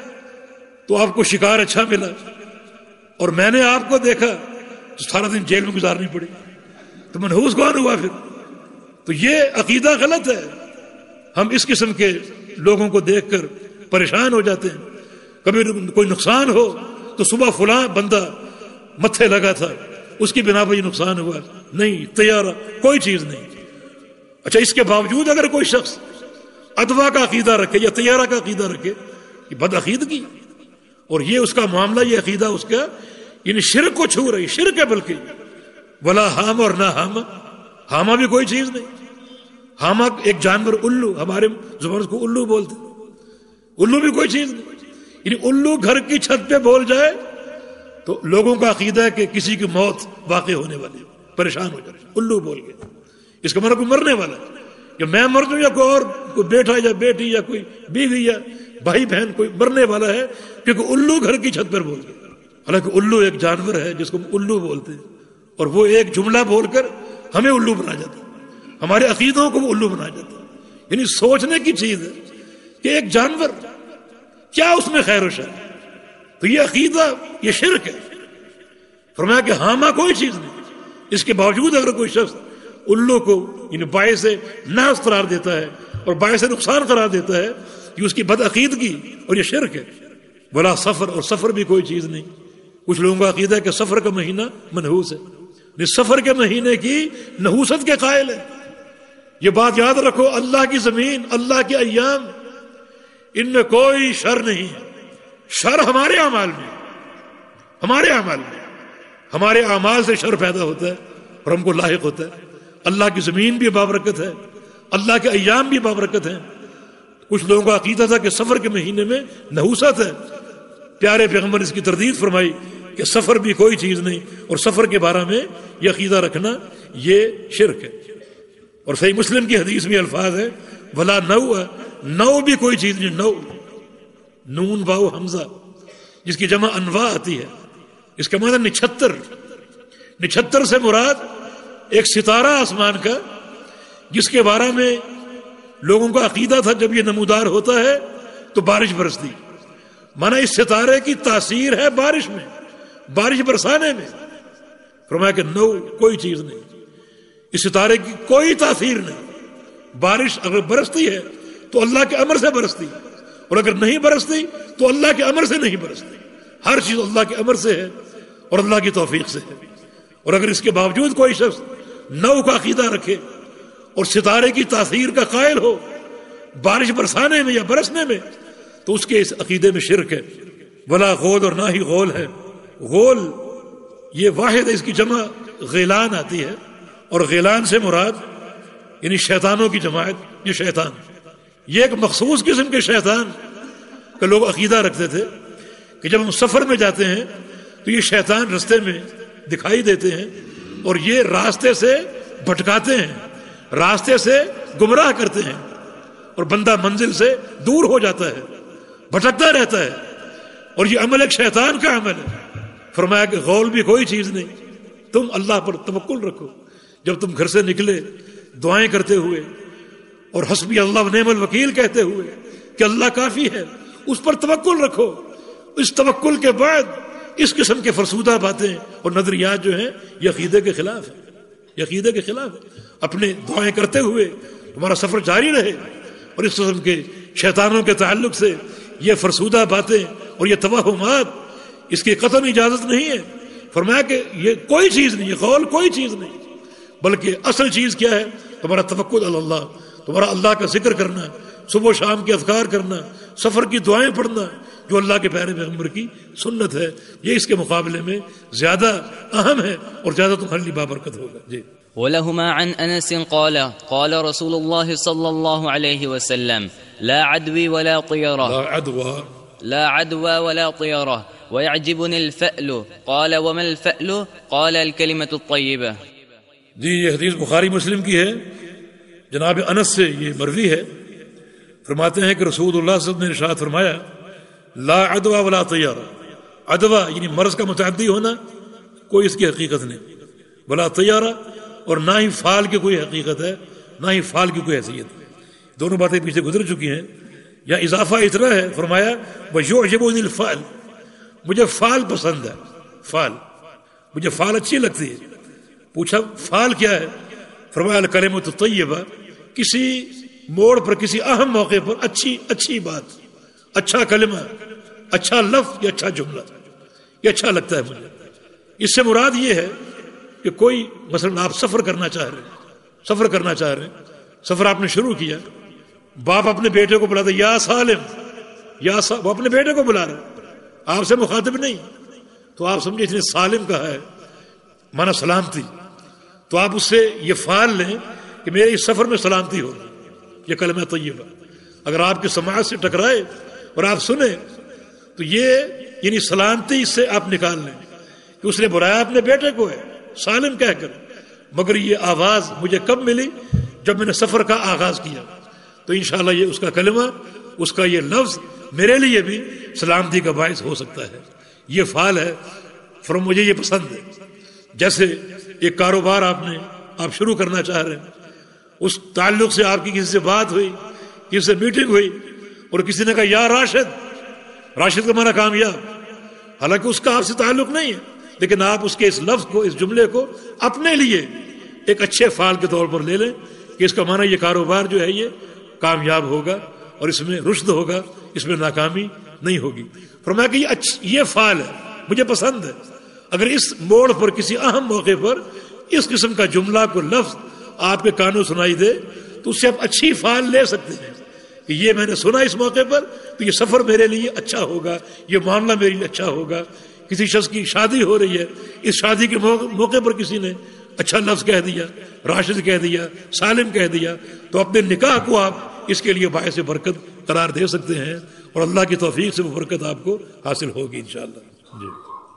تو آپ کو شکار اچھا ملا، اور میں نے آپ کو دیکھا تو سارا دن جیل میں گزارنی پڑی، تو منحوس کون ہوا پھر؟ تو یہ عقیدہ غلط ہے۔ ہم اس قسم کے لوگوں کو دیکھ کر پریشان ہو جاتے ہیں، کبھی کوئی نقصان ہو تو صبح فلاں بندہ متھے لگا تھا اس کی بنا پر یہ نقصان ہوا، نہیں طیارہ کوئی چیز نہیں۔ اچھا اس کے باوجود اگر کوئی شخص ادوا کا عقیدہ رکھے یا طیارہ کا عقیدہ رکھے، یہ بد عقیدگی، اور یہ اس کا معاملہ، یہ عقیدہ اس کا یعنی شرک کو چھو رہی، شرک ہے بلکہ۔ ولا حامہ، اور نہ حامہ، حامہ بھی کوئی چیز نہیں۔ حامہ ایک جانور، الو، ہمارے زبان کو الو بولتے، الو بھی کوئی چیز نہیں۔ یعنی الو گھر کی چھت پہ بول جائے تو لوگوں کا عقیدہ ہے کہ کسی کی موت واقع ہونے والی، پریشان ہو جائے الو بول کے، اس کا مطلب کوئی مرنے والا ہے، یا میں مر جاؤں یا کوئی اور، کوئی بیٹا یا بیٹی یا کوئی بیوی یا بھائی بہن کوئی مرنے والا ہے کیونکہ الو گھر کی چھت پر بول گیا۔ حالانکہ الو ایک جانور ہے جس کو الو بولتے ہیں، اور وہ ایک جملہ بول کر ہمیں الو بنا جاتا ہے، ہمارے عقیدوں کو وہ الو بنا جاتا ہے۔ یعنی سوچنے کی چیز ہے کہ ایک جانور کیا اس میں خیر و شر، تو یہ عقیدہ یہ شرک ہے۔ فرمایا کہ حامہ کوئی چیز نہیں، اس کے باوجود اگر کوئی شخص الو کو یعنی باعث ناز قرار دیتا ہے اور باعث نقصان قرار دیتا ہے، یہ اس کی بد عقیدگی اور یہ شرک ہے۔ بلا سفر، اور سفر بھی کوئی چیز نہیں۔ کچھ لوگوں کا عقیدہ ہے کہ سفر کا مہینہ منحوس ہے، سفر کے مہینے کی نحوست کے قائل ہے۔ یہ بات یاد رکھو، اللہ کی زمین، اللہ کے ایام، ان میں کوئی شر نہیں ہے۔ شر ہمارے اعمال میں، ہمارے اعمال میں، ہمارے اعمال سے شر پیدا ہوتا ہے اور ہم کو لاحق ہوتا ہے۔ اللہ کی زمین بھی بابرکت ہے، اللہ کے ایام بھی بابرکت ہیں۔ کچھ لوگوں کا عقیدہ تھا کہ سفر کے مہینے میں نحوست ہے، پیارے پیغمبر اس کی تردید فرمائی کہ سفر بھی کوئی چیز نہیں، اور سفر کے بارے میں یہ عقیدہ رکھنا یہ شرک ہے۔ اور صحیح مسلم کی حدیث میں الفاظ ہے ولا نو، نو بھی کوئی چیز نہیں، نو نون واو حمزہ جس کی جمع انواع آتی ہے، اس کا معنی نچھتر۔ نچھتر سے مراد ایک ستارہ آسمان کا جس کے بارے میں لوگوں کا عقیدہ تھا جب یہ نمودار ہوتا ہے تو بارش برستی، مانا اس ستارے کی تاثیر ہے بارش میں، بارش برسانے میں۔ فرمایا کہ نو کوئی چیز نہیں، اس ستارے کی کوئی تاثیر نہیں۔ بارش اگر برستی ہے تو اللہ کے امر سے برستی، اور اگر نہیں برستی تو اللہ کے امر سے نہیں برستی۔ ہر چیز اللہ کے امر سے ہے اور اللہ کی توفیق سے ہے۔ اور اگر اس کے باوجود کوئی شخص نو کا عقیدہ رکھے اور ستارے کی تاثیر کا قائل ہو بارش برسانے میں یا برسنے میں، تو اس کے اس عقیدے میں شرک ہے۔ ولا غول، اور نہ ہی غول ہے۔ غول یہ واحد ہے، اس کی جمع غیلان آتی ہے، اور غیلان سے مراد یعنی شیطانوں کی جماعت۔ یہ شیطان، یہ ایک مخصوص قسم کے شیطان کا لوگ عقیدہ رکھتے تھے کہ جب ہم سفر میں جاتے ہیں تو یہ شیطان رستے میں دکھائی دیتے ہیں اور یہ راستے سے بھٹکاتے ہیں، راستے سے گمراہ کرتے ہیں، اور بندہ منزل سے دور ہو جاتا ہے، بھٹکتا رہتا ہے، اور یہ عمل ایک شیطان کا عمل ہے۔ فرمایا کہ غول بھی کوئی چیز نہیں، تم اللہ پر توکل رکھو۔ جب تم گھر سے نکلے دعائیں کرتے ہوئے اور حسبی اللہ و نعم الوکیل کہتے ہوئے کہ اللہ کافی ہے، اس پر توکل رکھو۔ اس توکل کے بعد اس قسم کے فرسودہ باتیں اور نظریات جو ہیں یہ عقیدے کے خلاف ہے، یہ عقیدے کے خلاف ہے۔ اپنے دعائیں کرتے ہوئے تمہارا سفر جاری رہے، اور اس قسم کے شیطانوں کے تعلق سے یہ فرسودہ باتیں اور یہ توہمات، اس کی قطعاً اجازت نہیں ہے۔ فرمایا کہ یہ کوئی چیز نہیں، یہ قول کوئی چیز نہیں، بلکہ اصل چیز کیا ہے؟ تمہارا توکل علی اللہ، تمہارا اللہ کا ذکر کرنا، صبح و شام کے اذکار کرنا، سفر کی دعائیں پڑھنا، جو اللہ کے پیارے پیغمبر کی سنت ہے، یہ اس کے مقابلے میں زیادہ اہم ہے اور زیادہ تمہارے لیے بابرکت ہوگا۔ جی۔ ولهما عن أنس قال قال رسول الله صلى الله عليه وسلم لا عدوى ولا طيرة، لا عدوى لا عدوى ولا طيرة، ويعجبني الفأل قال وما الفأل قال الكلمة الطيبة. جی یہ حدیث بخاری مسلم کی ہے، جناب انس سے یہ مروی ہے، فرماتے ہیں کہ رسول اللہ صلی اللہ علیہ وسلم نے ارشاد فرمایا لا عدوى ولا طیارہ، عدوہ یعنی مرض کا متعدی ہونا کوئی اس کی حقیقت نہیں، ولا طیارہ اور نہ ہی فال کی کوئی حقیقت ہے، نہ ہی فال کی کوئی حیثیت ہے. دونوں باتیں پیچھے گزر چکی ہیں. یا اضافہ اتنا ہے، فرمایا وَيُعْجِبُنِي الْفَعْلُ، مجھے فال پسند ہے، فال مجھے فال اچھی لگتی ہے. پوچھا فال کیا ہے؟ فرمایا الکلمۃ الطیبہ، کسی موڑ پر کسی اہم موقع پر اچھی بات، اچھا کلمہ، اچھا لفظ یا اچھا جملہ، یہ اچھا لگتا ہے مجھے. اس سے مراد یہ ہے کہ کوئی مثلا آپ سفر کرنا چاہ رہے ہیں، سفر آپ نے شروع کیا، باپ اپنے بیٹے کو بلاتا یا سالم، وہ اپنے بیٹے کو بلا رہا، آپ سے مخاطب نہیں، تو آپ سمجھے اس نے سالم کہا ہے مانا سلامتی، تو آپ اس سے یہ فعال لیں کہ میرے اس سفر میں سلامتی ہو. یہ کلمہ طیبہ اگر آپ کے سماعت سے ٹکرائے اور آپ سنیں تو یہ یعنی سلامتی اس سے آپ نکال لیں کہ اس نے بلایا اپنے بیٹے کو ہے سالم کہہ کر، مگر یہ آواز مجھے کب ملی؟ جب میں نے سفر کا آغاز کیا. تو انشاءاللہ یہ اس کا کلمہ، اس کا یہ لفظ میرے لیے بھی سلامتی کا باعث ہو سکتا ہے. یہ فعال ہے، مجھے یہ پسند ہے. جیسے ایک کاروبار آپ شروع کرنا چاہ رہے ہیں، اس تعلق سے آپ کی کسی سے بات ہوئی، کسی سے میٹنگ ہوئی اور کسی نے کہا یا راشد کا مانا کامیاب، حالانکہ اس کا آپ سے تعلق نہیں ہے، لیکن آپ اس کے اس لفظ کو، اس جملے کو اپنے لیے ایک اچھے فعال کے طور پر لے لیں کہ اس کا معنی یہ کاروبار جو ہے یہ کامیاب ہوگا اور اس میں رشد ہوگا، اس میں ناکامی نہیں ہوگی. فرمایا کہ یہ فعال ہے، مجھے پسند ہے. اگر اس موڑ پر کسی اہم موقع پر اس قسم کا جملہ کو لفظ آپ کے کانوں سنائی دے تو اس سے آپ اچھی فعال لے سکتے ہیں کہ یہ میں نے سنا اس موقع پر تو یہ سفر میرے لیے اچھا ہوگا، یہ معاملہ میرے لیے اچھا ہوگا. کسی شخص کی شادی ہو رہی ہے، اس شادی کے موقع پر کسی نے اچھا لفظ کہہ دیا، راشد کہہ دیا، سالم کہہ دیا، تو اپنے نکاح کو آپ اس کے لیے باعث برکت قرار دے سکتے ہیں اور اللہ کی توفیق سے وہ برکت آپ کو حاصل ہوگی انشاءاللہ. جی.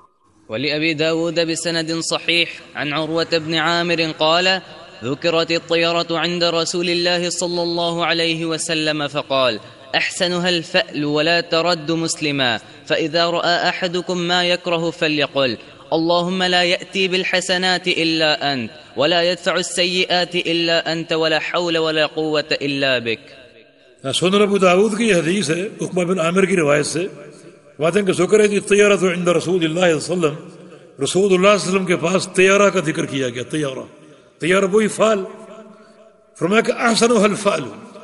ولأبي داود بسند صحيح عن عروة بن عامر قال ذكرت الطيرة عند رسول الله صلى الله عليه وسلم فقال أحسنها الفأل ولا ترد مسلما فإذا رأى أحدكم ما يكره فليقل اللهم لا يأتي بالحسنات إلا أنت ولا يدفع السيئات إلا أنت ولا حول ولا قوة إلا بك. سنن ابو داود کی حدیث ہے، عقبہ بن عامر کی روایت سے، باتیں کہ ذکر ہے کہ طیارۃ عند رسول اللہ صلی اللہ علیہ وسلم، رسول اللہ صلی اللہ علیہ وسلم کے پاس طیارہ کا ذکر کیا گیا. طیارہ وہی فعل، فرمایا کہ احسنها الفعل،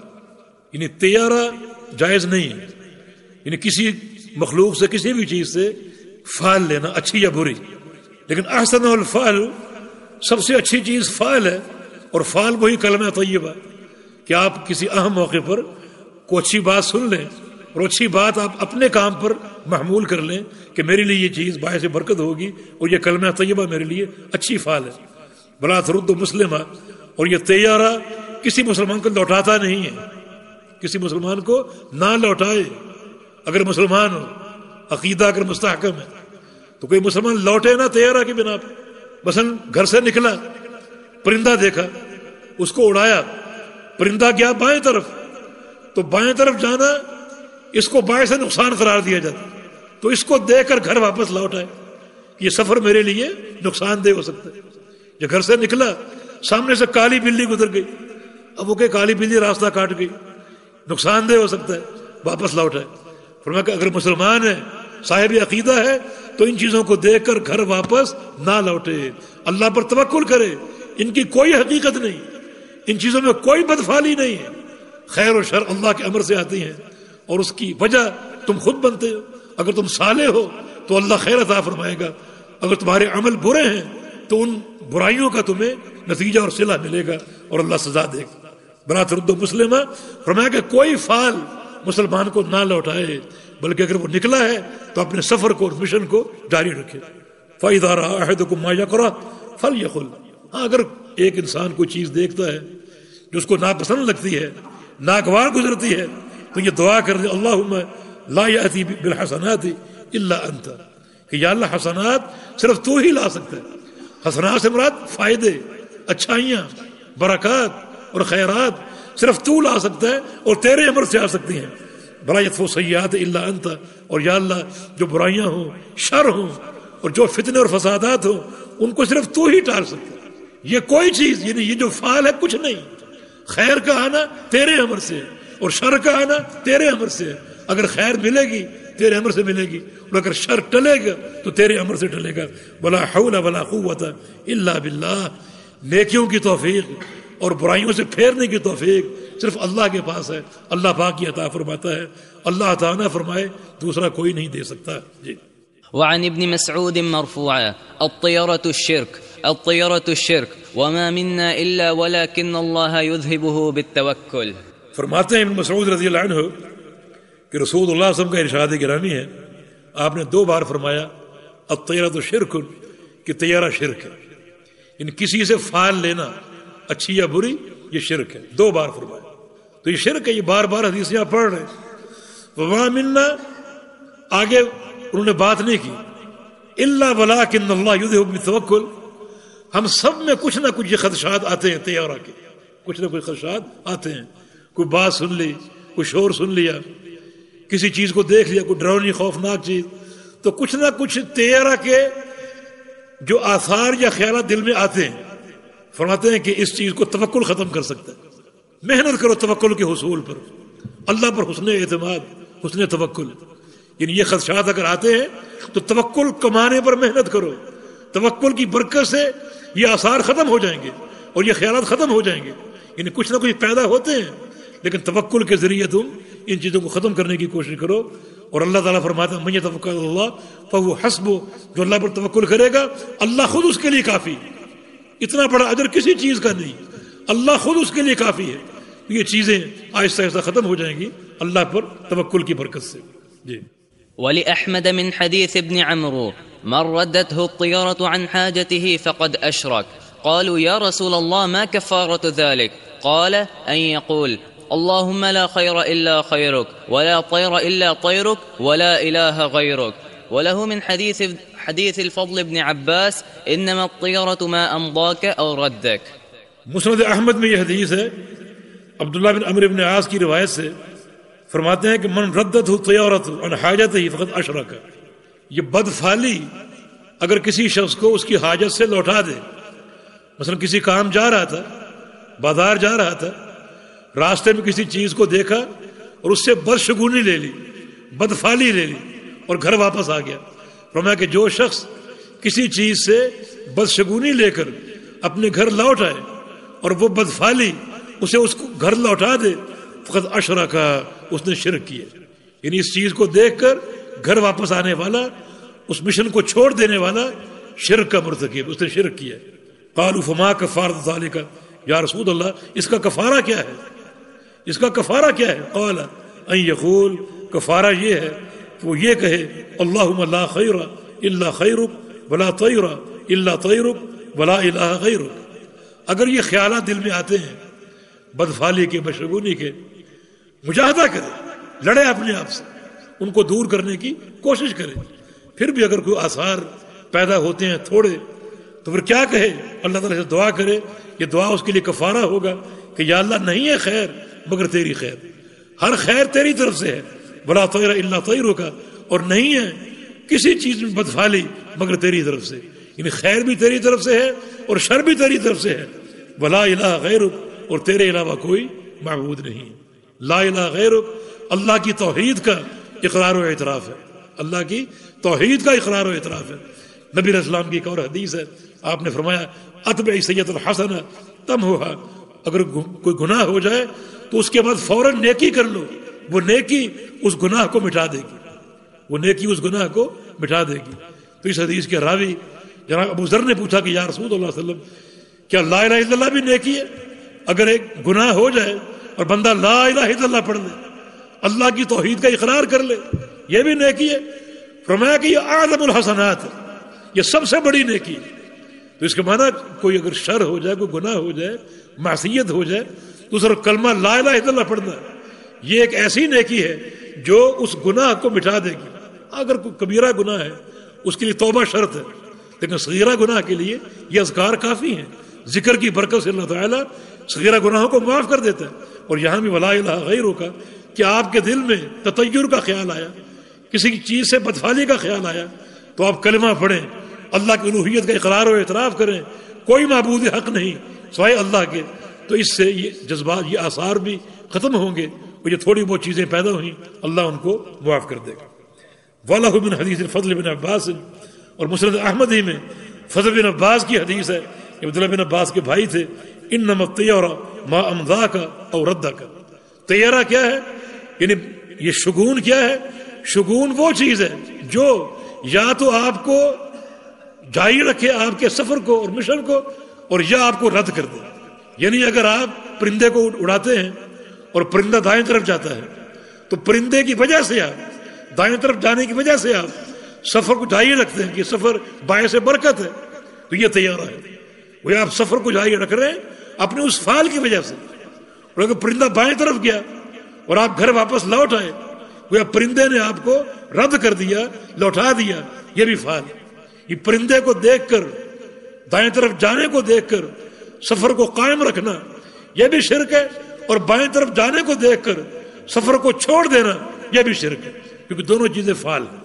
یعنی طیارہ جائز نہیں ہے، یعنی کسی مخلوق سے کسی بھی چیز سے فعل لینا اچھی یا بری، لیکن احسنها الفعل سب سے اچھی چیز فعل ہے. اور فعل وہی کلمہ طیبہ کہ آپ کسی اہم موقع پر کوئی اچھی بات سن لیں اور اچھی بات آپ اپنے کام پر محمول کر لیں کہ میرے لیے یہ چیز باعث برکت ہوگی اور یہ کلمہ طیبہ میرے لیے اچھی فعل ہے. بلا ترد مسلمہ، اور یہ طیارہ کسی مسلمان کو لوٹاتا نہیں ہے، کسی مسلمان کو نہ لوٹائے. اگر مسلمان ہو، عقیدہ اگر مستحکم ہے تو کوئی مسلمان لوٹے نہ طیارہ کی بنا پر. مثلا گھر سے نکلا، پرندہ دیکھا، اس کو اڑایا، پرندہ گیا بائیں طرف، تو بائیں طرف جانا اس کو باعث نقصان قرار دیا جاتا، تو اس کو دیکھ کر گھر واپس لوٹ آئے. یہ سفر میرے لیے نقصان دہ ہو سکتا ہے. جو گھر سے نکلا، سامنے سے کالی بلی گزر گئی، اب وہ کہ کالی بلی راستہ کاٹ گئی، نقصان دہ ہو سکتا ہے، واپس لوٹ آئے. فرمایا کہ اگر مسلمان ہے، صاحب عقیدہ ہے، تو ان چیزوں کو دیکھ کر گھر واپس نہ لوٹے، اللہ پر توکل کرے. ان کی کوئی حقیقت نہیں، ان چیزوں میں کوئی بدفعلی نہیں ہے. خیر و شر اللہ کے امر سے آتی ہیں اور اس کی وجہ تم خود بنتے ہو. اگر تم صالح ہو تو اللہ خیر عطا فرمائے گا، اگر تمہارے عمل برے ہیں تو ان برائیوں کا تمہیں نتیجہ اور صلہ ملے گا اور اللہ سزا دے گا. بلا ترد مسلمہ، فرمایا کہ کوئی فعل مسلمان کو نہ لوٹائے، بلکہ اگر وہ نکلا ہے تو اپنے سفر کو اور مشن کو جاری رکھے. فَإِذَا رَأَىٰ أَحَدُكُم مَّا يَكْرَهُ فَلْيَقُلْ، ہاں اگر ایک انسان کوئی چیز دیکھتا ہے جو اس کو ناپسند لگتی ہے، ناگوار گزرتی ہے، تو یہ دعا کر دے اللہم لا یأتی بالحسنات الا انت، کہ یا اللہ حسنات صرف تو ہی لا سکتا ہے. حسنات سے مراد فائدے، اچھائیاں، برکات اور خیرات صرف تو لا سکتا ہے اور تیرے امر سے آ سکتی ہیں. بلا یطفو سیئات الا انت، اور یا اللہ جو برائیاں ہوں، شر ہوں اور جو فتنے اور فسادات ہوں ان کو صرف تو ہی ٹال سکتا ہے. یہ کوئی چیز یعنی یہ جو فعال ہے کچھ نہیں. خیر کا آنا تیرے امر سے اور شر کا آنا تیرے امر سے. اگر خیر ملے گی تیرے امر سے ملے گی اور اگر شر ٹلے گا تو تیرے امر سے ٹلے گا. ولا حول ولا قوت الا باللہ. نیکیوں کی توفیق اور برائیوں سے پھیرنے کی توفیق صرف اللہ کے پاس ہے. اللہ پاک کی عطا فرماتا ہے. اللہ تعالیٰ فرمائے دوسرا کوئی نہیں دے سکتا. جی. وعن ابن مسعود مرفوعا الطيرة الشرك وما منا إلا ولكن الله يذهبه بالتوكل. فرماتے ہیں ابن مسعود رضی اللہ عنہ کہ رسول اللہ صلی اللہ علیہ وسلم کا ارشاد گرامی ہے، آپ نے 2 بار فرمایا الطیرۃ شرک، کہ طیارہ شرک ہے، یعنی کسی سے فال لینا اچھی یا بری یہ شرک ہے. 2 بار فرمایا تو یہ شرک ہے. یہ بار بار حدیثیں آپ پڑھ رہے ہیں. وما منا، آگے انہوں نے بات نہیں کی الا ولکن اللہ یذہب بالتوکل. ہم سب میں کچھ نہ کچھ یہ خدشات آتے ہیں طیارہ کے، کچھ نہ کچھ خدشات آتے ہیں. کوئی بات سن لی، کوئی شور سن لیا، کسی چیز کو دیکھ لیا، کوئی ڈراؤنی خوفناک چیز، تو کچھ نہ کچھ طیارہ کے جو آثار یا خیالات دل میں آتے ہیں. فرماتے ہیں کہ اس چیز کو توکل ختم کر سکتا ہے. محنت کرو توکل کے حصول پر، اللہ پر حسن اعتماد، حسن توکل. یعنی یہ خدشات اگر آتے ہیں تو توکل کمانے پر محنت کرو. توکل کی برکت سے یہ آثار ختم ہو جائیں گے اور یہ خیالات ختم ہو جائیں گے. یعنی کچھ نہ کچھ پیدا ہوتے ہیں لیکن توکل کے ذریعے تم ان چیزوں کو ختم کرنے کی کوشش کرو. اور اللہ تعالیٰ فرماتا ہے من یتوکل علی اللہ فہو حسبہ، جو اللہ پر توکل کرے گا اللہ خود اس کے لیے کافی. اتنا بڑا اجر کسی چیز کا نہیں، اللہ خود اس کے لیے کافی ہے. یہ چیزیں آہستہ آہستہ ختم ہو جائیں گی اللہ پر توکل کی برکت سے. جی. ولأحمد من حديث ابن عمرو من ردته الطيرة عن حاجته فقد أشرك. قالوا يا رسول الله ما كفارة ذلك؟ قال أن يقول اللهم لا خير إلا خيرك ولا طير إلا طيرك ولا إله غيرك. وله من حديث الفضل بن عباس إنما الطيرة ما أمضاك أو ردك. مسند احمد میں یہ حدیث ہے عبداللہ بن عمرو بن عاص کی روایت سے. فرماتے ہیں کہ من ردت طیارت عن حاجت ہی فقط اشرک. یہ بدفعلی اگر کسی شخص کو اس کی حاجت سے لوٹا دے، مثلا کسی کام جا رہا تھا، بازار جا رہا تھا، راستے میں کسی چیز کو دیکھا اور اس سے بدشگونی لے لی، بدفعلی لے لی اور گھر واپس آ گیا. فرمایا کہ جو شخص کسی چیز سے بدشگونی لے کر اپنے گھر لوٹ آئے اور وہ بدفعلی اسے اس کو گھر لوٹا دے فقط اشرک، اس نے شرک کیا. یعنی اس چیز کو دیکھ کر گھر واپس آنے والا، اس مشن کو چھوڑ دینے والا شرک کا مرتکب، اس نے شرک کیا. قالوا فما کفارۃ ذلک، یا رسول اللہ اس کا کفارہ کیا ہے؟ اس کا کفارہ کیا ہے؟ قال ان یقول، کفارہ یہ ہے کہ وہ یہ کہے اللہم لا خیر الا خیرک ولا طیر الا طیرک ولا الہ غیرک. اگر یہ خیالات دل میں آتے ہیں بدفعلی کے، بدشگونی کے، مجاہدہ کرے، لڑے اپنے آپ سے، ان کو دور کرنے کی کوشش کرے. پھر بھی اگر کوئی آثار پیدا ہوتے ہیں تھوڑے تو پھر کیا کہے؟ اللہ تعالیٰ سے دعا کرے. یہ دعا اس کے لیے کفارہ ہوگا کہ یا اللہ نہیں ہے خیر مگر تیری خیر، ہر خیر تیری طرف سے ہے. ولا طیر الا طیرک، اور نہیں ہے کسی چیز میں بدفعلی مگر تیری طرف سے. یعنی خیر بھی تیری طرف سے ہے اور شر بھی تیری طرف سے ہے. ولا الہ غیرک، اور تیرے علاوہ کوئی معبود نہیں. لا الہ غیرک اللہ کی توحید کا اقرار و اعتراف ہے، اللہ کی توحید کا اقرار و اعتراف ہے. نبی علیہ السلام کی ایک اور حدیث ہے، آپ نے فرمایا اتبع سیئۃ الحسنہ تمحوھا. اگر کوئی گناہ ہو جائے تو اس کے بعد فوراً نیکی کر لو، وہ نیکی اس گناہ کو مٹا دے گی، وہ نیکی اس گناہ کو مٹا دے گی. تو اس حدیث کے راوی جناب ابو ذر نے پوچھا کہ یا رسول اللہ صلی اللہ علیہ وسلم کیا لا الہ الا اللہ بھی نیکی ہے؟ اگر ایک گناہ ہو جائے اور بندہ لا الہ الا اللہ پڑھ لے، اللہ کی توحید کا اقرار کر لے، یہ بھی نیکی ہے. فرمایا کہ یہ اعظم الحسنات ہے، یہ سب سے بڑی نیکی ہے. تو اس کے معنی کوئی اگر شر ہو جائے، کوئی گناہ ہو جائے، معصیت ہو جائے تو صرف کلمہ لا الہ الا اللہ پڑھنا، یہ ایک ایسی نیکی ہے جو اس گناہ کو مٹا دے گی. اگر کوئی کبیرہ گناہ ہے اس کے لیے توبہ شرط ہے، لیکن صغیرہ گناہ کے لیے یہ اذکار کافی ہیں۔ ذکر کی برکت سے اللہ تعالیٰ صغیرہ گناہوں کو معاف کر دیتا ہے۔ اور یہاں بھی ولا الہ غیرہ کا کہ آپ کے دل میں تطیر کا خیال آیا، کسی کی چیز سے بدفعلی کا خیال آیا، تو آپ کلمہ پڑھیں، اللہ کی الوہیت کا اقرار و اعتراف کریں، کوئی معبود حق نہیں سوائے اللہ کے، تو اس سے یہ جذبات، یہ آثار بھی ختم ہوں گے، اور یہ تھوڑی بہت چیزیں پیدا ہوئیں اللہ ان کو معاف کر دے گا۔ وَلَهُ مِنْ حدیث فضل بن عباس، اور مسند احمد ہی میں فضل بن عباس کی حدیث ہے کہ عبداللہ بن عباس کے بھائی تھے، انما الطیرہ ما امضاک او ردک۔ طیرہ کیا ہے؟ یعنی یہ شگون کیا ہے؟ شگون وہ چیز ہے جو یا تو آپ کو جاری رکھے آپ کے سفر کو اور مشن کو، اور یا آپ کو رد کر دے۔ یعنی اگر آپ پرندے کو اڑاتے ہیں اور پرندہ دائیں طرف جاتا ہے تو پرندے کی وجہ سے آپ دائیں طرف جانے کی وجہ سے آپ سفر کو جاری رکھتے ہیں کہ سفر باعث برکت ہے، تو یہ طیارہ ہے۔ وہ آپ سفر کو جاری رکھ رہے ہیں اپنے اس فعل کی وجہ سے، اور اگر پرندہ بائیں طرف گیا اور آپ گھر واپس لوٹ آئے، وہ پرندے نے آپ کو رد کر دیا، لوٹا دیا، یہ بھی فعل ہے۔ یہ پرندے کو دیکھ کر، دائیں طرف جانے کو دیکھ کر سفر کو قائم رکھنا یہ بھی شرک ہے، اور بائیں طرف جانے کو دیکھ کر سفر کو چھوڑ دینا یہ بھی شرک ہے، کیونکہ دونوں چیزیں فعل ہیں۔